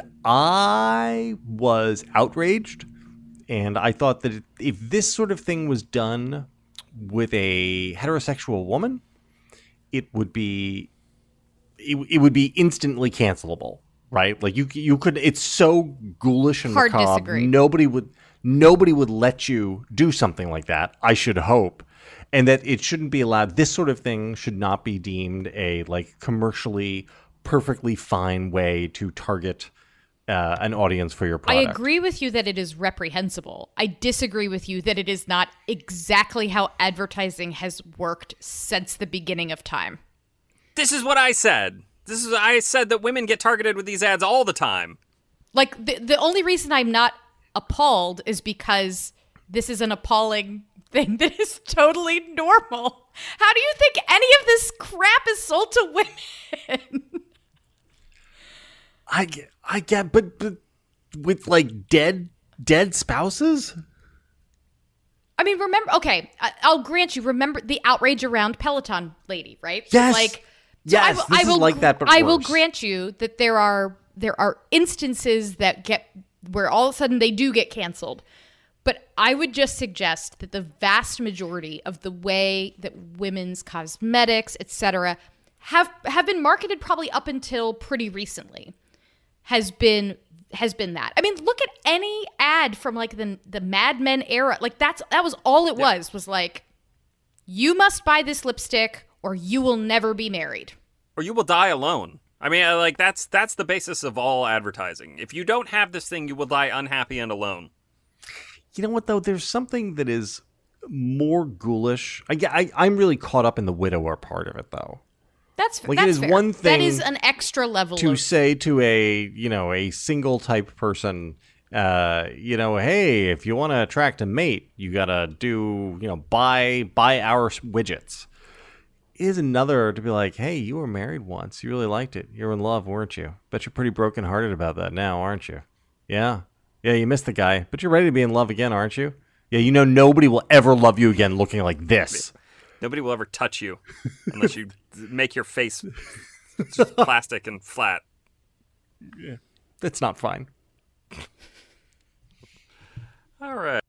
C: I was outraged, and I thought that if this sort of thing was done with a heterosexual woman, it would be it, it would be instantly cancelable, right? Like you you could it's so ghoulish and
D: Hard
C: macabre.
D: disagree.
C: Nobody would nobody would let you do something like that, I should hope. And that it shouldn't be allowed. This sort of thing should not be deemed a like commercially perfectly fine way to target uh, an audience for your
D: I
C: product.
D: agree with you that it is reprehensible. I disagree with you that it is not exactly how advertising has worked since the beginning of time.
E: This is what I said. This is I said that women get targeted with these ads all the time.
D: Like, the, the only reason I'm not appalled is because this is an appalling thing that is totally normal. How do you think any of this crap is sold to women?
C: I get, I get, but, but with like dead, dead spouses.
D: I mean, remember, okay, I, I'll grant you, remember the outrage around Peloton lady, right?
C: Yes.
D: Like,
C: Yes, this is like that, but
D: I will
C: worse.
D: grant you that there are there are instances that get where all of a sudden they do get canceled. But I would just suggest that the vast majority of the way that women's cosmetics, et cetera, have have been marketed probably up until pretty recently has been has been that. I mean, look at any ad from like the the Mad Men era. Like that's that was all it was, was like, you must buy this lipstick or you will never be married.
E: Or you will die alone. I mean, like that's that's the basis of all advertising. If you don't have this thing, you will die unhappy and alone.
C: You know what, though? There's something that is more ghoulish. I, I, I'm really caught up in the widower part of it, though.
D: That's,
C: like
D: that's
C: it is
D: fair.
C: one thing
D: that is an extra level
C: to
D: of...
C: say to a, you know, a single type person, uh, you know, hey, if you want to attract a mate, you got to do, you know, buy, buy our widgets. It is another to be like, hey, you were married once. You really liked it. You were in love, weren't you? Bet you're pretty brokenhearted about that now, aren't you? Yeah. Yeah, you missed the guy, but you're ready to be in love again, aren't you? Yeah, you know nobody will ever love you again looking like this.
E: Nobody will ever touch you unless you make your face just plastic and flat.
C: Yeah, that's not fine.
E: All right.